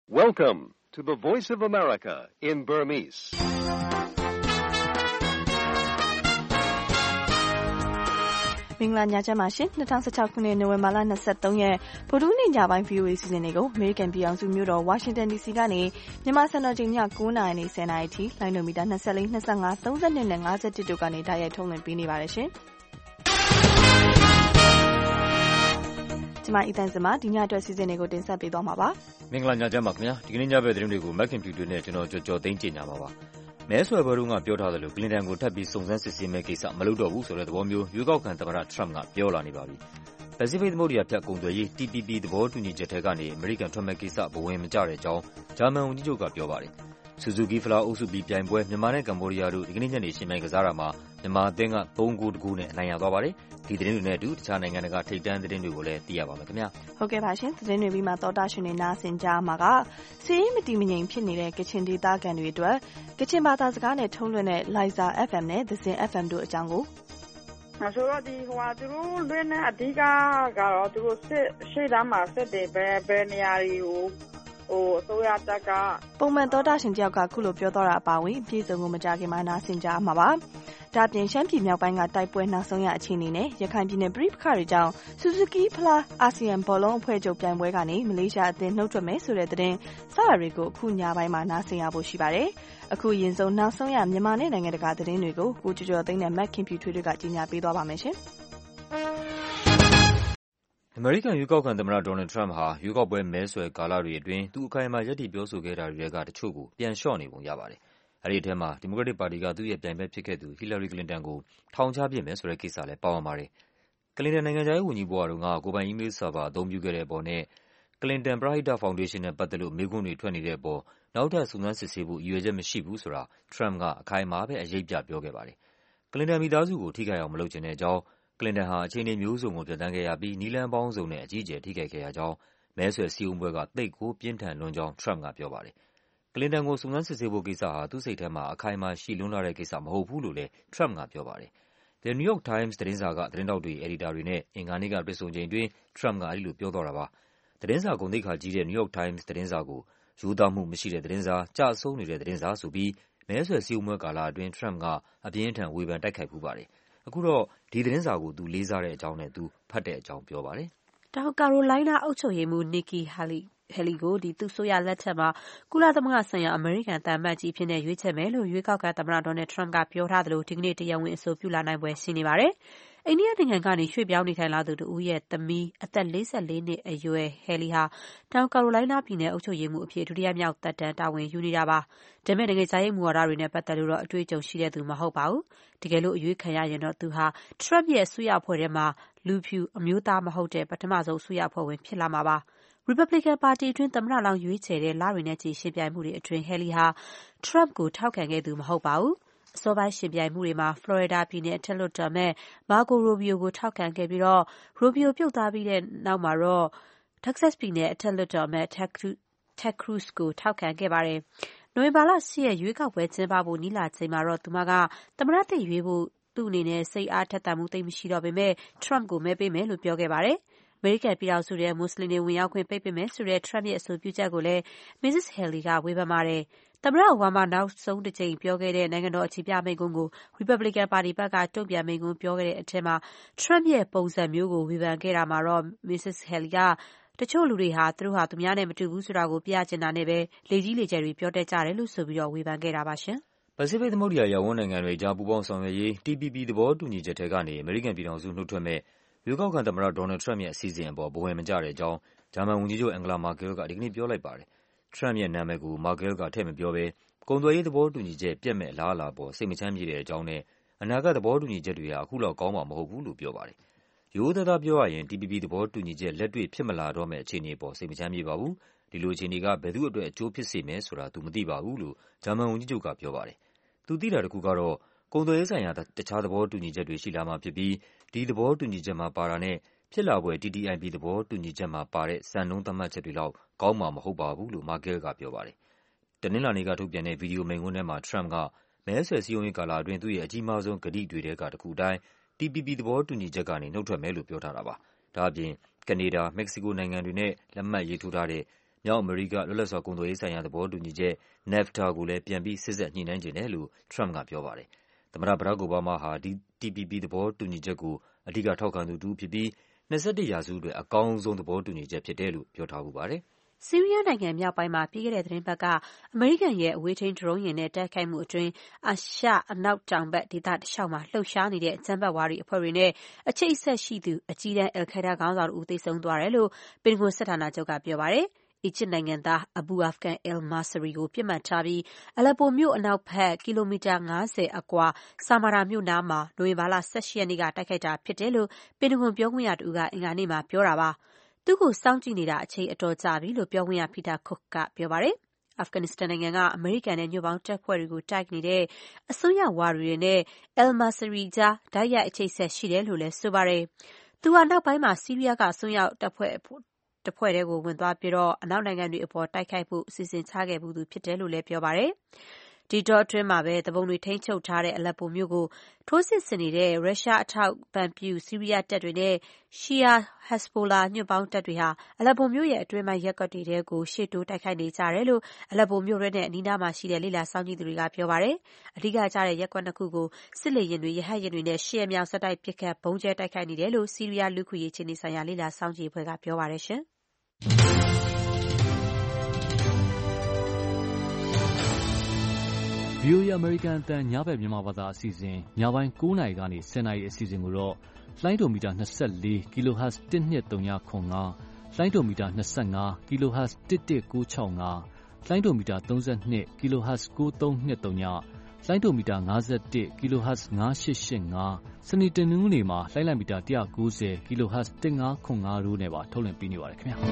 Welcome to the Voice of America in Burmese. ။မင်္ဂလာညချမ်းပါရှင်။2016ခုနှစ်နိုဝင်ဘာလ23ရက်ဗုဒ္ဓဟူးနေ့ညပိုင်း VOA စီစဉ်တွေကိုအမေရိကန်ပြည်ထောင်စုမြို့တော် Washington DC ကနေမြန်မာစံတော်ချိန်ည9:00နာရီနဲ့10:00နာရီထိလိုင်းနိုမီတာ24, 25, 32နဲ့51တို့ကနေတိုက်ရိုက်ထုတ်လွှင့်ပေးနေပါတယ်ရှင်။ကျွန်မအီတန်စမဒီညအတွက်စီစဉ်တွေကိုတင်ဆက်ပေးသွားမှာပါ။မင်္ဂလာညချမ်းပါခင်ဗျာ။ဒီကနေ့ညဘက်သတင်းတွေကို Mac Computer နဲ့ကျွန်တော်ကြော်သိန်းကြေညာမှာပါ။မဲဆွယ်ပွဲတုန်းကပြောထားသလိုကလင်တန်ကိုထပ်ပြီးစုံစမ်းစစ်ဆေးမဲ့ကိစ္စမလုပ်တော့ဘူးဆိုတဲ့သဘောမျိုးရွေးကောက်ခံသမ္မတ Trump ကပြောလာနေပါပြီ။ Pacific သမုဒ္ဒရာဖြတ်ကုန်သွယ်ရေး TPP သဘောတူညီချက်ထဲကနေအမေရိကန်ထွက်မဲ့ကိစ္စဘဝင်မကျတဲ့အကြောင်းဂျာမန်ဝန်ကြီးချုပ်ကပြောပါတယ်။ Suzuki ဖလားအုပ်စုပြီးပြိုင်ပွဲမြန်မာနဲ့ကမ္ဘောဒီးယားတို့ဒီကနေ့ညနေရှင်ပြိုင်ကစားတာမှာမြန်မာအသင်းက3-1နဲ့အနိုင်ရသွားပါတယ်။ဒီသတင်းတွေနဲ့အတူတခြားနိုင်ငံတွေကထိပ်တန်းသတင်းတွေကိုလည်းသိရပါမယ်ခင်ဗျာ။ဟုတ်ကဲ့ပါရှင်။သတင်းတွေပြီးမှသောတာရှင်တွေနားဆင်ကြမှာကစီးရီးမတည်မငြိမ်ဖြစ်နေတဲ့ကချင်ဒေသခံတွေအတွက်ကချင်ဘာသာစကားနဲ့ထုတ်လွှင့်တဲ့ Liza FM နဲ့ The Zin FM တို့အကြောင်းကိုဆိုတော့သူတို့လွှင့်တဲ့အဓိကကတော့သူတို့ရှေ့တန်းမှာစစ်တယ်ဘယ်နေရာတွေကိုအစိုးရတပ်ကပုံမှန်သောတာရှင်တယောက်ကခုလိုပြောသွားတာအပါအဝင်ပြည်စုံကိုမကြခင်မှာနားဆင်ကြမှာပါ။ဒါပြင်ရှမ်းပြည်မြောက်ပိုင်းကတိုက်ပွဲနောက်ဆုံးရအခြေအနေနဲ့ရခိုင်ပြည်နယ်ပြည်ပခါတွေကြောင့် Suzuki ဖလားအာဆီယံဘောလုံးအဖွဲ့ချုပ်ပြိုင်ပွဲကနေမလေးရှားအသင်းနှုတ်ထွက်မယ်ဆိုတဲ့သတင်းစတာတွေကိုအခုညပိုင်းမှာနားဆင်ရဖို့ရှိပါတယ်။အခုရင်ဆုံးနောက်ဆုံးရမြန်မာနဲ့နိုင်ငံတကာသတင်းတွေကိုကိုကျော်သိန်းနဲ့ Mac Computer တွေကကြီးညာပေးသွားပါမယ်ရှင်။အမေရိကန်ရွေးကောက်ခံသမ္မတ Donald Trump ဟာရွေးကောက်ပွဲမဲဆွယ်ကာလတွေအတွင်းသူအခိုင်အမာရပ်တည်ပြောဆိုခဲ့တာတွေကတချို့ကိုပြန်လျှော့နေပုံရပါတယ်။အဲဒီအထဲမှာဒီမိုကရက်တစ်ပါတီကသူ့ရဲ့ပြိုင်ဘက်ဖြစ်ခဲ့သူ Hillary Clinton ကိုထောင်ချပစ်မယ်ဆိုတဲ့ကိစ္စလည်းပါဝင်ပါတယ်။ Clinton နိုင်ငံခြားရေးဝန်ကြီးဘဝတုန်းကကိုယ်ပိုင် email server အသုံးပြုခဲ့တဲ့အပေါ်နဲ့ Clinton ပရဟိတဖောင်ဒေးရှင်းနဲ့ပတ်သက်လို့မေးခွန်းတွေထွက်နေတဲ့အပေါ်နောက်ထပ်စုံစမ်းစစ်ဆေးဖို့ရည်ရွယ်ချက်မရှိဘူးဆိုတာ Trump ကအခိုင်အမာပဲအရိပ်ပြပြောခဲ့ပါတယ်။ Clinton မိသားစုကိုထိခိုက်အောင်မလုပ်ချင်တဲ့အကြောင်းClinton ဟာအခြေအနေမျိုးစုံကိုဖြတ်သန်းခဲ့ရပြီးနည်းလမ်းပေါင်းစုံနဲ့အကြီးအကျယ်ထိခိုက်ခဲ့ရကြောင်းမဲဆွယ်စည်းရုံးပွဲကသိပ်ကိုပြင်းထန်လွန်းကြောင်း Trump ကပြောပါတယ်။ Clinton ကိုစုံစမ်းစစ်ဆေးဖို့ကိစ္စဟာသူ့စိတ်ထဲမှာအခိုင်အမာရှိလွန်းလှတဲ့ကိစ္စမဟုတ်ဘူးလို့လည်း Trump ကပြောပါတယ်။ The New York Times သတင်းစာကသတင်းထောက်တွေ၊ အယ်ဒီတာတွေနဲ့အင်္ဂါနေ့ကတွေ့ဆုံချိန်အတွင်း Trump ကအဲဒီလိုပြောသွားတာပါ။ သတင်းစာဂုဏ်သိက္ခာကြီးတဲ့ New York Times သတင်းစာကိုရိုးသားမှုမရှိတဲ့သတင်းစာ၊ကျဆုံးနေတဲ့သတင်းစာဆိုပြီးမဲဆွယ်စည်းရုံးပွဲကာလအတွင်း Trump ကအပြင်းအထန်ဝေဖန်တိုက်ခိုက်ဖူးပါတယ်။အခုတော့ဒီသတင်းစာကိုသူလေးစားတဲ့အကြောင်းနဲ့သူဖတ်တဲ့အကြောင်းပြောပါတယ်။တောင်ကာရိုလိုင်းနားအုပ်ချုပ်ရေးမှူး Nikki Haley ကိုသူ့အစိုးရလက်ထက်မှာကုလသမဂ္ဂဆိုင်ရာအမေရိကန်သံအမတ်ကြီးအဖြစ်ရွေးချယ်မယ်လို့ရွေးကောက်ခံသမ္မတ Donald Trump ကပြောထားသလိုဒီကနေ့တရားဝင်အဆိုပြုလာနိုင်ဖွယ်ရှိနေပါတယ်။အိန္ဒိယနိုင်ငံကနေရွှေ့ပြောင်းနေထိုင်လာသူတဦးရဲ့သမီးအသက်44နှစ်အရွယ် Haley ဟာတောင်ကာရိုလိုင်းနားပြည်နယ်အုပ်ချုပ်ရေးမှူးအဖြစ်ဒုတိယမြောက်သက်တမ်းတာဝန်ယူနေတာပါ။ဒါပေမဲ့နိုင်ငံခြားရေးမူဝါဒတွေနဲ့ပတ်သက်လို့တော့အတွေ့အကြုံရှိတဲ့သူမဟုတ်ပါဘူး။တကယ်လို့အရွေးခံရရင်တော့သူဟာ Trump ရဲ့အစိုးရအဖွဲ့ထဲမှာလူဖြူအမျိုးသားမဟုတ်တဲ့ပထမဆုံးအစိုးရအဖွဲ့ဝင်ဖြစ်လာမှာပါ။ Republican ပါတီအတွင်းသမ္မတလောင်းရွေးချယ်တဲ့လတွေနဲ့ချီယှဉ်ပြိုင်မှုတွေအတွင်း Haley ဟာ Trump ကိုထောက်ခံခဲ့သူမဟုတ်ပါဘူး။အစောပိုင်းယှဉ်ပြိုင်မှုတွေမှာ Florida ပြည်နယ်အထက်လွှတ်တော်အမတ် Marco Rubio ကိုထောက်ခံခဲ့ပြီးRubio ပြုတ်သွားပြီးတဲ့နောက်မှာတော့ Texas ပြည်နယ်အထက်လွှတ်တော်အမတ် Ted Cruz ကိုထောက်ခံခဲ့ပါတယ်။နိုဝင်ဘာလ 8 ရက်ရွေးကောက်ပွဲကျင်းပဖို့နီးလာချိန်မှာတော့သူမကသမ္မတသစ်ရွေးဖို့သူ့အနေနဲ့စိတ်အားထက်သန်မှုသိပ်မရှိတော့ပေမဲ့ Trump ကိုမဲပေးမယ်လို့ပြောခဲ့ပါတယ်။အမေရိကန်ပြည်ထောင်စုထဲမွတ်စလင်တွေဝင်ရောက်ခွင့်ပိတ်ပင်မယ်ဆိုတဲ့ Trump ရဲ့အဆိုပြုချက်ကိုလည်း Mrs. Haley ကဝေဖန်ပါတယ်။သမ္မတအိုဘားမားနောက်ဆုံးတစ်ကြိမ်ပြောခဲ့တဲ့နိုင်ငံတော်အခြေပြမိန့်ခွန်းကို Republican ပါတီဘက်ကတုံ့ပြန်မိန့်ခွန်းပြောခဲ့တဲ့အထဲမှာ Trump ရဲ့ပုံစံမျိုးကိုဝေဖန်ခဲ့တာမှာတော့ Mrs. Haley ကတချို့လူတွေဟာသူတို့ဟာသူများနဲ့မတူဘူးဆိုတာကိုပြချင်တာနဲ့ပဲလေကြီးလေကျယ်တွေပြောတတ်ကြတယ်လို့ဆိုပြီးဝေဖန်ခဲ့တာပါရှင်။ Pacific သမုဒ္ဒရာရပ်ဝန်းနိုင်ငံတွေကြားပူးပေါင်းဆောင်ရွက်ရေး TPP သဘောတူညီချက်ထဲကနေအမေရိကန်ပြည်ထောင်စုနှုတ်ထွက်မဲ့ရွေးကောက်ခံသမ္မတ Donald Trump ရဲ့အစီအစဉ်အပေါ်ဘဝင်မကျတဲ့အကြောင်းဂျာမန်ဝန်ကြီးချုပ် Angela Merkel ကဒီကနေ့ပြောလိုက်ပါတယ်။ Trump ရဲ့နာမည်ကို Merkel ကထည့်မပြောဘဲကုန်သွယ်ရေးသဘောတူညီချက်ပျက်မဲ့အလားအလာပေါ်စိတ်မချမ်းမြေ့တဲ့အကြောင်းနဲ့အနာဂတ်သဘောတူညီချက်တွေဟာအခုလောက်ကောင်းမှာမဟုတ်ဘူးလို့ပြောပါတယ်။ရိုးသားသားပြောရရင် TPP သဘောတူညီချက်လက်တွေ့ဖြစ်မလာတော့မယ့်အခြေအနေပေါ်စိတ်မချမ်းမြေ့ပါဘူး။ဒီလိုအခြေအနေကဘယ်သူ့အတွက်အကျိုးဖြစ်စေမယ်ဆိုတာသူမသိပါဘူးလို့ဂျာမန်ဝန်ကြီးချုပ်ကပြောပါတယ်။သူသိတာတခုကတော့ကုန်သွယ်ရေးဆိုင်ရာတခြားသဘောတူညီချက်တွေရှိလာမှာဖြစ်ပြီးဒီသဘောတူညီချက်မှာပါတာနဲ့ဖြစ်လာဖွယ် TTIP သဘောတူညီချက်မှာပါတဲ့စံနှုန်းသတ်မှတ်ချက်တွေလောက်ကောင်းမှာမဟုတ်ပါဘူးလို့ Merkel ကပြောပါတယ်။တနင်္လာနေ့ကထုတ်ပြန်တဲ့ဗီဒီယိုမိန့်ခွန်းထဲမှာ Trump ကမဲဆွယ်စည်းရုံးရေးကာလအတွင်းသူ့ရဲ့အကြီးမားဆုံးကတိတွေထဲကတခုအတိုင်း TPP သဘောတူညီချက်ကနေနုတ်ထွက်မယ်လို့ပြောထားတာပါ။ဒါ့အပြင်ကနေဒါ၊မက္ကဆီကိုနိုင်ငံတွေနဲ့လက်မှတ်ရေးထိုးထားတဲ့မြောက်အမေရိကလွတ်လပ်စွာကုန်သွယ်ရေးဆိုင်ရာသဘောတူညီချက် NAFTA ကိုလည်းပြန်ပြီးစေ့စပ်ညှိနှိုင်းချင်တယ်လို့ Trump ကပြောပါတယ်။ သမ္မတ Barack Obama ဟာ ဒီ TPP သဘောတူညီချက်ကို အဓိကထောက်ခံသူတဦးဖြစ်ပြီး 21 ရာစုအတွက် အကောင်းဆုံးသဘောတူညီချက်ဖြစ်တယ်လို့ ပြောထားဖူးပါတယ်။ဆီးရီးယားနိုင်ငံမြောက်ပိုင်းမှာ ပြီးခဲ့တဲ့သီတင်းပတ်က အမေရိကန်ရဲ့အဝေးထိန်းဒရုန်းယာဉ်နဲ့တိုက်ခိုက်မှုအတွင်း အာရှအနောက်တောင်ဘက်ဒေသတလျှောက်မှာလှုပ်ရှားနေတဲ့ အကြမ်းဖက်ဝါဒီအဖွဲ့တွေနဲ့ အချိတ်အဆက်ရှိသူ အကြီးတန်း al-Qaeda ခေါင်းဆောင်တဦးသေဆုံးသွားတယ်လို့ ပင်တဂွန်စစ်ဌာနချုပ်ကပြောပါတယ်။ အီဂျစ်နိုင်ငံသား Abu Afghan al-Masri ကိုပစ်မှတ်ထားပြီး Aleppo မြို့အနောက်ဘက် ကီလိုမီတာ 50 အကွာ Samarra မြို့နားမှာ နိုဝင်ဘာလ ၁၈ ရက်နေ့ကတိုက်ခိုက်တာဖြစ်တယ်လို့ ပင်တဂွန်ပြောခွင့်ရတဦးက အင်္ဂါနေ့မှာပြောတာပါ။ သူ့ကိုစောင့်ကြည့်နေတာ အချိန်အတော်ကြာပြီလို့ ပြောခွင့်ရ Peter Cook ကပြောပါတယ်။ အာဖဂန်နစ္စတန်နိုင်ငံက အမေရိကန်နဲ့ညွန့်ပေါင်းတပ်ဖွဲ့တွေကိုတိုက်နေတဲ့ အစွန်းရောက်ဝါဒီတွေနဲ့ al-Masri ကြား တိုက်ရိုက်အချိတ်အဆက်ရှိတယ်လို့လည်းဆိုပါတယ်။ သူဟာ နောက်ပိုင်းမှာ ဆီးရီးယားကအစွန်းရောက်တပ်ဖွဲ့ထဲဝင်သွားပြီး အနောက်နိုင်ငံတွေအပေါ်တိုက်ခိုက်ဖို့ အစီအစဉ်ချခဲ့ဖူးသူဖြစ်တယ်လို့လည်းပြောပါတယ်။ ဒီအတောအတွင်းမှာပဲ သူပုန်တွေထိန်းချုပ်ထားတဲ့ Aleppo မြို့ကို ထိုးစစ်ဆင်နေတဲ့ ရုရှားအထောက်အပံ့ပြု ဆီးရီးယားတပ်တွေနဲ့ ရှီယာ Hezbollah ညွန့်ပေါင်းတပ်တွေဟာ Aleppo မြို့ရဲ့အတွင်းပိုင်းရပ်ကွက်တွေထဲကို ရှေ့တိုးတိုက်ခိုက်နေကြတယ်လို့ Aleppo မြို့တွင်းနဲ့အနီးနားမှာရှိတဲ့ လေ့လာစောင့်ကြည့်သူတွေကပြောပါတယ်။ အဓိကကျတဲ့ရပ်ကွက် 2 ခုကို စစ်လေယာဉ်တွေ၊ ရဟတ်ယာဉ်တွေနဲ့ 8 ရက်မြောက်ဆက်တိုက်ပစ်ခတ်ဗုံးကြဲတိုက်ခိုက်နေတယ်လို့ ဆီးရီးယားလူ့အခွင့်အရေးအခြေအနေဆိုင်ရာလေ့လာစောင့်ကြည့်ရေးအဖွဲ့ကပြောပါတယ်။ VOA အမေရိကန်အသံညဘက်မြန်မာဘာသာအစီအစဉ်ညပိုင်း9 နာရီကနေ 10 နာရီအစီအစဉ်ကိုတော့လိုင်းဒိုမီတာ 24 kHz 12395 လိုင်းဒိုမီတာ 25 kHz 11965 လိုင်းဒိုမီတာ 32 kHz 9323 လိုင်းဒိုမီတာ 51 kHz 9885 စနေတနင်္ဂနွေမှာလိုင်းလံမီတာ 190 kHz 1505တို့နဲ့ပါထုတ်လွှင့်ပေးနေပါတယ်ခင်ဗျာ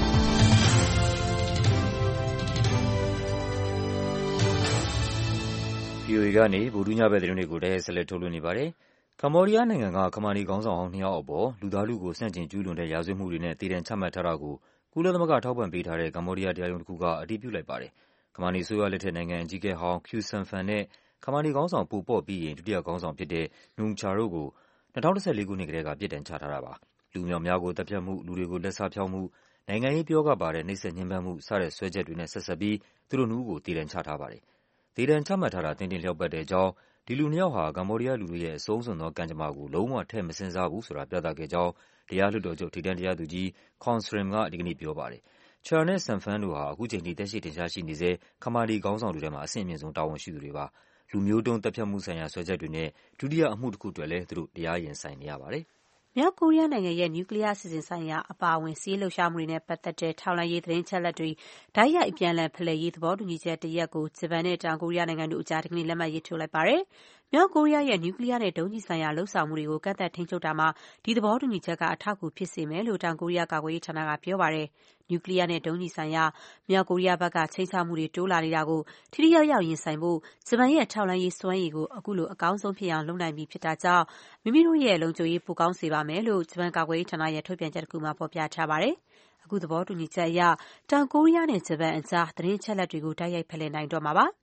VOA ကနေဗုဒ္ဓညဘက်သတင်းတွေကိုတိုက်ရိုက်ဆက်လက်ထုတ်လွှင့်နေပါတယ်။ ကမ္ဘောဒီးယားနိုင်ငံကခမာနီခေါင်းဆောင်ဟောင်း 2 ယောက်အပေါ် လူသားထုကိုဆန့်ကျင်ကျူးလွန်တဲ့ရာဇဝတ်မှုတွေနဲ့သေဒဏ်ချမှတ်ထားတာကို ကုလသမဂ္ဂထောက်ပံ့ပေးထားတဲ့ ကမ္ဘောဒီးယားတရားရုံးတခုကအတည်ပြုလိုက်ပါတယ်။ ခမာနီအစိုးရလက်ထက်နိုင်ငံအကြီးအကဲဟောင်း Khieu Samphan နဲ့ ခမာနီခေါင်းဆောင် Pol Pot ပြီးရင် ဒုတိယခေါင်းဆောင်ဖြစ်တဲ့ Noong Cha တို့ကို 2014 ခုနှစ်ကတည်းက ပြစ်ဒဏ်ချထားတာပါ။ လူအမြောက်အများကိုသတ်ဖြတ်မှု၊ လူတွေကိုလက်စဖျောက်မှု၊ နိုင်ငံရေးပယောဂပါတဲ့ နှိပ်စက်ညှဉ်းပန်းမှု စတဲ့စွဲချက်တွေနဲ့ဆက်စပ်ပြီး သူတို့ 2 ဦးကို သေဒဏ်ချထားပါတယ်။ သေဒဏ်ချမှတ်ထားတာ သင့်တင့်လျောက်ပတ်တဲ့အကြောင်း၊ ဒီလူ 2 ယောက်ဟာ ကမ္ဘောဒီးယားလူထုရဲ့အဆုံးစွန်သောကံကြမ္မာကို လုံးဝထည့်မစဉ်းစားဘူးဆိုတာ ပြသခဲ့ကြောင်း တရားလွှတ်တော်ချုပ် ထိပ်တန်းတရားသူကြီး Kong Srim က ဒီကနေ့ပြောပါတယ်။ Cha နဲ့ Samphan တို့ဟာ ခုချိန်ထိ သက်ရှိထင်ရှားရှိနေဆဲ ခမာနီခေါင်းဆောင်တွေထဲမှာ အဆင့်အမြင့်ဆုံးတာဝန်ရှိသူတွေပါ။ လူမျိုးတုန်းသတ်ဖြတ်မှုဆိုင်ရာစွဲချက်တွေနဲ့ ဒုတိယအမှုတခုအတွက်လည်း သူတို့ တရားရင်ဆိုင်နေရပါတယ်။မြောက်ကိုရီးယားနိုင်ငံရဲ့နျူကလီးယားအစီအစဉ်ဆိုင်ရာအပါအဝင် စစ်ရေးလှုပ်ရှားမှုတွေနဲ့ပတ်သက်တဲ့ ထောက်လှမ်းရေးသတင်းအချက်အလက်တွေ တိုက်ရိုက်အပြန်အလှန်ဖလှယ်ရေး သဘောတူညီချက်တရပ်ကို ဂျပန်နဲ့ တောင်ကိုရီးယားနိုင်ငံတို့အကြား ဒီကနေ့ လက်မှတ်ရေးထိုးလိုက်ပါတယ်။ မြောက်ကိုရီးယားရဲ့ နျူကလီးယားနဲ့ ဒုံးကျည်ဆိုင်ရာလုပ်ဆောင်မှုတွေကို ကန့်သတ်ထိန်းချုပ်တာမှာ ဒီသဘောတူညီချက်က အထောက်အကူဖြစ်စေမယ်လို့ တောင်ကိုရီးယားကာကွယ်ရေးဌာနကပြောပါတယ်။ နျူကလီးယားနဲ့ ဒုံးကျည်ဆိုင်ရာ မြောက်ကိုရီးယားဘက်က ခြိမ်းခြောက်မှုတွေတိုးလာနေတာကို ထိထိရောက်ရောက်ရင်ဆိုင်ဖို့ ဂျပန်ရဲ့ထောက်လှမ်းရေးစွမ်းရည်ကို အခုလို အကောင်းဆုံးဖြစ်အောင်လုပ်နိုင်ပြီဖြစ်တာကြောင့် မိမိတို့ရဲ့လုံခြုံရေးပိုကောင်းစေပါမယ်လို့ ဂျပန်ကာကွယ်ရေးဌာနရဲ့ထုတ်ပြန်ချက်တခုမှာဖော်ပြထားပါတယ်။ အခုသဘောတူညီချက်အရ တောင်ကိုရီးယားနဲ့ဂျပန်အကြား သတင်းအချက်အလက်တွေကို တိုက်ရိုက်ဖလှယ်နိုင်တော့မှာပါ။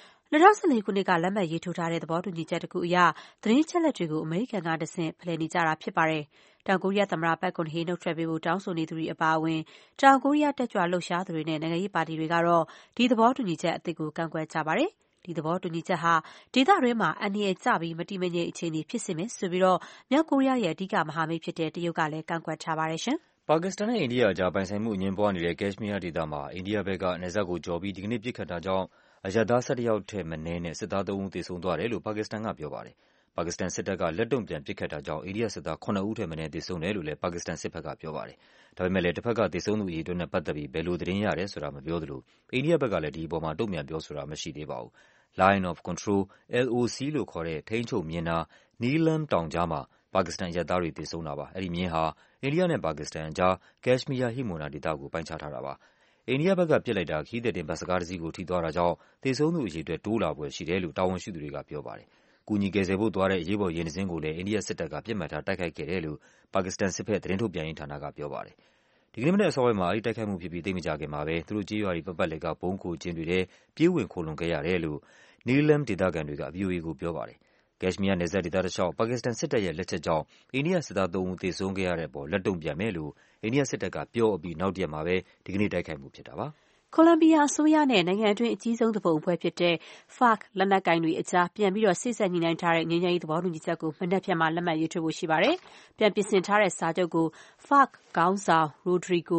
2014 ခုနှစ်က လက်မှတ်ရေးထိုးထားတဲ့ သဘောတူညီချက်တခုအရ သတင်းအချက်အလက်တွေကို အမေရိကန်ကတဆင့် ဖလှယ်နေကြတာဖြစ်ပါတယ်။ တောင်ကိုရီးယားသမ္မတ Park Geun-hye နုတ်ထွက်ပေးဖို့တောင်းဆိုနေသူတွေအပါအဝင် တောင်ကိုရီးယားတက်ကြွလှုပ်ရှားသူတွေနဲ့ နိုင်ငံရေးပါတီတွေကတော့ ဒီသဘောတူညီချက်အသစ်ကို ကန့်ကွက်ကြပါတယ်။ ဒီသဘောတူညီချက်ဟာ ဒေသတွင်းမှာ အန္တရာယ်ကျပြီး မတည်မငြိမ်အခြေအနေဖြစ်စေမယ်ဆိုပြီး မြောက်ကိုရီးယားရဲ့ အဓိကမဟာမိတ်ဖြစ်တဲ့ တရုတ်ကလည်း ကန့်ကွက်ထားပါတယ်။ပါကစ္စတန်နဲ့အိန္ဒိယအကြား ပိုင်ဆိုင်မှုအငြင်းပွားနေတဲ့ ကက်ရှ်မီးယားဒေသမှာ အိန္ဒိယဘက်က နယ်စပ်ကိုကျော်ပြီး ဒီကနေ့ပစ်ခတ်တာကြောင့် အရပ်သား 11 ယောက်ထက်မနည်းနဲ့ စစ်သား 3 ဦးသေဆုံးသွားတယ်လို့ ပါကစ္စတန်ကပြောပါတယ်။ ပါကစ္စတန်စစ်တပ်က လက်တုန့်ပြန်ပစ်ခတ်တာကြောင့် အိန္ဒိယစစ်သား 7 ဦးထက်မနည်းသေဆုံးတယ်လို့လည်း ပါကစ္စတန်စစ်ဘက်ကပြောပါတယ်။ ဒါပေမယ့်လည်း တဘက်က သေဆုံးသူအရေအတွက်နဲ့ပတ်သက်ပြီး ဘယ်လိုသတင်းရတယ်ဆိုတာ မပြောသလို အိန္ဒိယဘက်ကလည်း ဒီအပေါ်မှာ တုန့်ပြန်ပြောဆိုတာမရှိသေးပါဘူး။ Line of Control (LOC) လို့ခေါ်တဲ့ ထိန်းချုပ်မျဉ်းနား Neelam တောင်ကြားမှာ ပါကစ္စတန်အရပ်သားတွေသေဆုံးတာပါ။ အဲဒီမျဉ်းဟာ အိန္ဒိယနဲ့ပါကစ္စတန်အကြား ကက်ရှ်မီးယားဟိမဝန္တာဒေသကို ပိုင်းခြားထားတာပါ။ အိန္ဒိယဘက်ကပစ်လိုက်တာ ခရီးသည်တင်ဘတ်စ်ကားတစီးကို ထိသွားတာကြောင့် သေဆုံးသူအရေအတွက် တိုးလာဖွယ်ရှိတယ်လို့ တာဝန်ရှိသူတွေကပြောပါတယ်။ ကူညီကယ်ဆယ်ဖို့သွားတဲ့ အရေးပေါ်ယာဉ်တစင်းကိုလည်း အိန္ဒိယစစ်တပ်က ပစ်မှတ်ထားတိုက်ခိုက်ခဲ့တယ်လို့ ပါကစ္စတန်စစ်ဘက် သတင်းထုတ်ပြန်ရေးဌာနကပြောပါတယ်။ ဒီကနေ့မနက်အစောပိုင်းမှာ အဲဒီတိုက်ခိုက်မှုဖြစ်ပြီး သိပ်မကြာခင်မှာပဲ သူတို့ကျေးရွာတွေပတ်ပတ်လည်က ဗုံးခိုကျင်းတွေထဲ ပြေးဝင်ခိုလှုံခဲ့ရတယ်လို့ Neelam ဒေသခံတွေက ဗွီအိုအေကိုပြောပါတယ်။ကက်ရှ်မီးယားနယ်စပ်ဒေသတလျှောက်ပါကစ္စတန်စစ်တပ်ရဲ့လက်ချက်ကြောင့်အိန္ဒိယစစ်သား3 ဦးသေဆုံးခဲ့ရတဲ့အပေါ်လက်တုံ့ပြန်မယ်လို့အိန္ဒိယစစ်တပ်ကပြောအပြီးနောက်တရက်မှာပဲဒီကနေ့တိုက်ခိုက်မှုဖြစ်တာပါ။ကိုလံဘီယာအစိုးရနဲ့နိုင်ငံအတွင်းအကြီးဆုံးသူပုန်အဖွဲ့ဖြစ်တဲ့ FARC လက်နက်ကိုင်တွေအကြားပြန်ပြီးစေ့စပ်ညှိနှိုင်းထားတဲ့ငြိမ်းချမ်းရေးသဘောတူညီချက်ကိုမနက်ဖြန်မှာလက်မှတ်ရေးထိုးဖို့ရှိပါတယ်။ပြန်ပြင်ဆင်ထားတဲ့စာချုပ်ကို FARC ခေါင်းဆောင် Rodrigo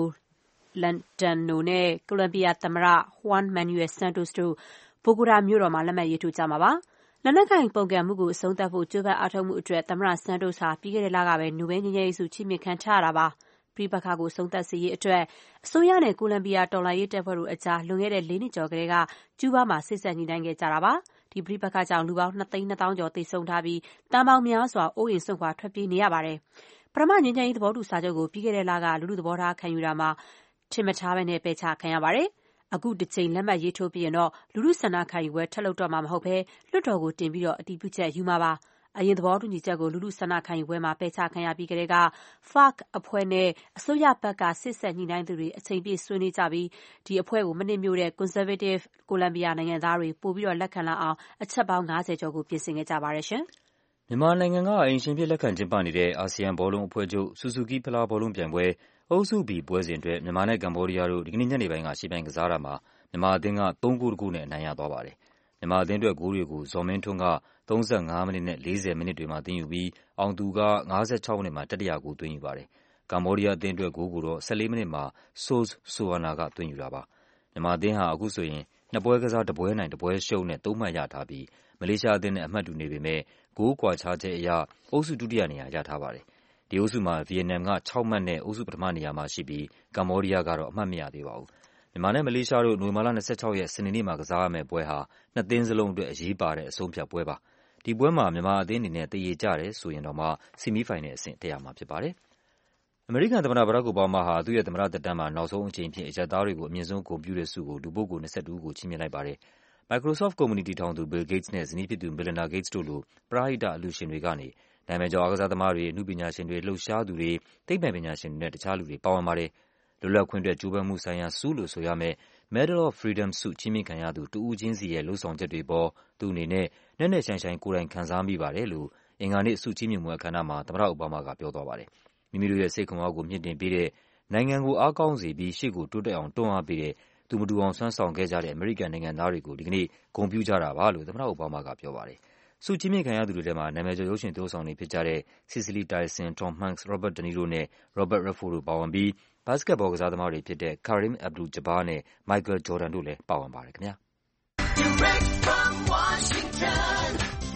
Lantano နဲ့ကိုလံဘီယာသမ္မတ Juan Manuel Santos တို့ဘိုဂိုတာမြို့တော်မှာလက်မှတ်ရေးထိုးကြမှာပါ။လက်နက်ကိုင်ပုန်ကန်မှုကိုအဆုံးသတ်ဖို့ကြိုးပမ်းအားထုတ်မှုအတွက်သမ္မတ Santos ဟာပြီးခဲ့တဲ့လကပဲနိုဘဲလ်ငြိမ်းချမ်းရေးဆုချီးမြှင့်ခံထားရတာပါ။ပဋိပက္ခကိုဆုံးသက်စေရေးအတွက်အစိုးရနဲ့ကိုလံဘီယာတော်လှန်ရေးတပ်ဖွဲ့တို့အကြားလွန်ခဲ့တဲ့4 နှစ်ကျော်ကတည်းကကျူးဘားမှာစေ့စပ်ညှိနှိုင်းခဲ့ကြတာပါ။ဒီပဋိပက္ခကြောင့်လူပေါင်း2,200,000 ကျော်သေဆုံးထားပြီးသန်းပေါင်းများစွာအိုးအိမ်စွန့်ခွာထွက်ပြေးနေရပါတယ်။ပထမငြိမ်းချမ်းရေးသဘောတူစာချုပ်ကိုပြီးခဲ့တဲ့လကလူထုသဘောထားခံယူတာမှာထင်မထားဘဲနဲ့ပယ်ချခံရပါတယ်။အခုတစ်ချိန်လက်မှတ်ရေးထိုးပြီးရင်တော့လူထုဆန္ဒခံယူပွဲထပ်လုပ်တော့မှာမဟုတ်ဘဲလွှတ်တော်ကိုတင်ပြီးအတည်ပြုချက်ယူမှာပါ။အရင်သဘောတူညီချက်ကိုလူထုဆန္ဒခံယူပွဲမှာပယ်ချခံရပြီးကတည်းက FARC အဖွဲ့နဲ့အစိုးရဘက်ကစေ့စပ်ညှိနှိုင်းသူတွေအချိန်ပြည့်ဆွေးနွေးကြပြီးဒီအဖွဲ့ကိုမနှစ်မြို့တဲ့ Conservative ကိုလံဘီယာနိုင်ငံသားတွေပိုပြီးလက်ခံလာအောင်အချက်ပေါင်း50ကျော်ကိုပြင်ဆင်ခဲ့ကြပါတယ်ရှင်။မြန်မာနိုင်ငံကအိမ်ရှင်ဖြစ်လက်ခံကျင်းပနေတဲ့အာဆီယံဘောလုံးအဖွဲ့ချုပ်ဆူဇူကီဖလားဘောလုံးပြိုင်ပွဲအုပ်စု B ပွဲစဉ်အတွက်မြန်မာနဲ့ကမ္ဘောဒီးယားတို့ဒီကနေ့ညနေပိုင်းကရှေ့ပိုင်းကစားတာမှာမြန်မာအသင်းက3-1နဲ့အနိုင်ရသွားပါတယ်။မြန်မာအသင်းအတွက်ဂိုးတွေကိုဇော်မင်းထွန်းက35မိနစ်နဲ့40မိနစ်တွေမှာသွင်းယူပြီးအောင်သူက56မိနစ်မှာတတိယဂိုးသွင်းယူပါတယ်။ကမ္ဘောဒီးယားအသင်းအတွက်ဂိုးကိုတော့14မိနစ်မှာ Sos Suwana ကသွင်းယူတာပါ။မြန်မာအသင်းဟာအခုဆိုရင်2ပွဲကစား1ပွဲနိုင်1ပွဲရှုံးနဲ့3မှတ်ရထားပြီးမလေးရှားအသင်းနဲ့အမှတ်တူနေပေမဲ့ဂိုးကွာခြားချက်အရအုပ်စုဒုတိယနေရာရထားပါတယ်။ဒီအုပ်စုမှာဗီယက်နမ်က6မှတ်နဲ့အုပ်စုပထမနေရာမှာရှိပြီးကမ္ဘောဒီးယားကတော့အမှတ်မရသေးပါဘူး။မြန်မာနဲ့မလေးရှားတို့နိုဝင်ဘာလ26ရက်စနေနေ့မှာကစားရမယ့်ပွဲဟာနှစ်သင်းစလုံးအတွက်အရေးပါတဲ့အဆုံးဖြတ်ပွဲပါ။ဒီပွဲမှာမြန်မာအသင်းအနေနဲ့သရေကျတယ်ဆိုရင်တော့မှဆီမီးဖိုင်နယ်အဆင့်တက်ရမှာဖြစ်ပါတယ်။အမေရိကန်သမ္မတဘရက်ခ် အိုဘားမားဟာသူ့ရဲ့သမ္မတသက်တမ်းမှာနောက်ဆုံးအကြိမ်အဖြစ်အရပ်သားတွေကိုအမြင့်ဆုံးဂုဏ်ပြုတဲ့ဆုကိုလူပုဂ္ဂိုလ်22ဦးကိုချီးမြှင့်လိုက်ပါတယ်။ Microsoft ကုမ္ပဏီတည်ထောင်သူ Bill Gates နဲ့ဇနီးဖြစ်သူ Melinda Gates တို့လိုပရဟိတအလှူရှင်တွေကနေနာမည်ကျော်အားကစားသမားတွေ၊အနုပညာရှင်တွေ၊လှုပ်ရှားသူတွေ၊သိပ္ပံပညာရှင်တွေနဲ့တခြားလူတွေပါဝင်ပါတယ်။လွတ်လပ်ခွင့်အတွက်ကြိုးပမ်းမှုဆိုင်ရာဆုလို့ဆိုရမယ့် Medal of Freedom ဆုချီးမြှင့်ခံရသူတဦးချင်းစီရဲ့လုပ်ဆောင်ချက်တွေအပေါ်သူ့အနေနဲ့နက်နက်ရှိုင်းရှိုင်းကိုယ်တိုင်ခံစားမိပါတယ်လို့အင်္ဂါနေ့ဆုချီးမြှင့်ပွဲအခမ်းအနားမှာသမ္မတအိုဘားမားကပြောသွားပါတယ်။မိမိတို့ရဲ့စိတ်ခွန်အားကိုမြှင့်တင်ပေးတဲ့နိုင်ငံကိုအားကောင်းစေပြီးရှေ့ကိုတိုးတက်အောင်တွန်းအားပေးတဲ့သူမတူအောင်စွမ်းဆောင်ခဲ့ကြတဲ့အမေရိကန်နိုင်ငံသားတွေကိုဒီကနေ့ဂုဏ်ပြုကြတာပါလို့သမ္မတအိုဘားမားကပြောပါတယ်။ဆုချီးမြှင့်ခံရသူတွေထဲမှာနာမည်ကျော်ရုပ်ရှင်သရုပ်ဆောင်တွေဖြစ်ကြတဲ့ Cicely Tyson, Tom Hanks, Robert De Niro နဲ့ Robert Redford တို့ပါဝင်ပြီးဘတ်စကက်ဘောကစားသမားတွေဖြစ်တဲ့ Kareem Abdul-Jabbar နဲ့ Michael Jordan တို့လည်းပါဝင်ပါတယ်ခင်ဗျာ။ Direct from Washington,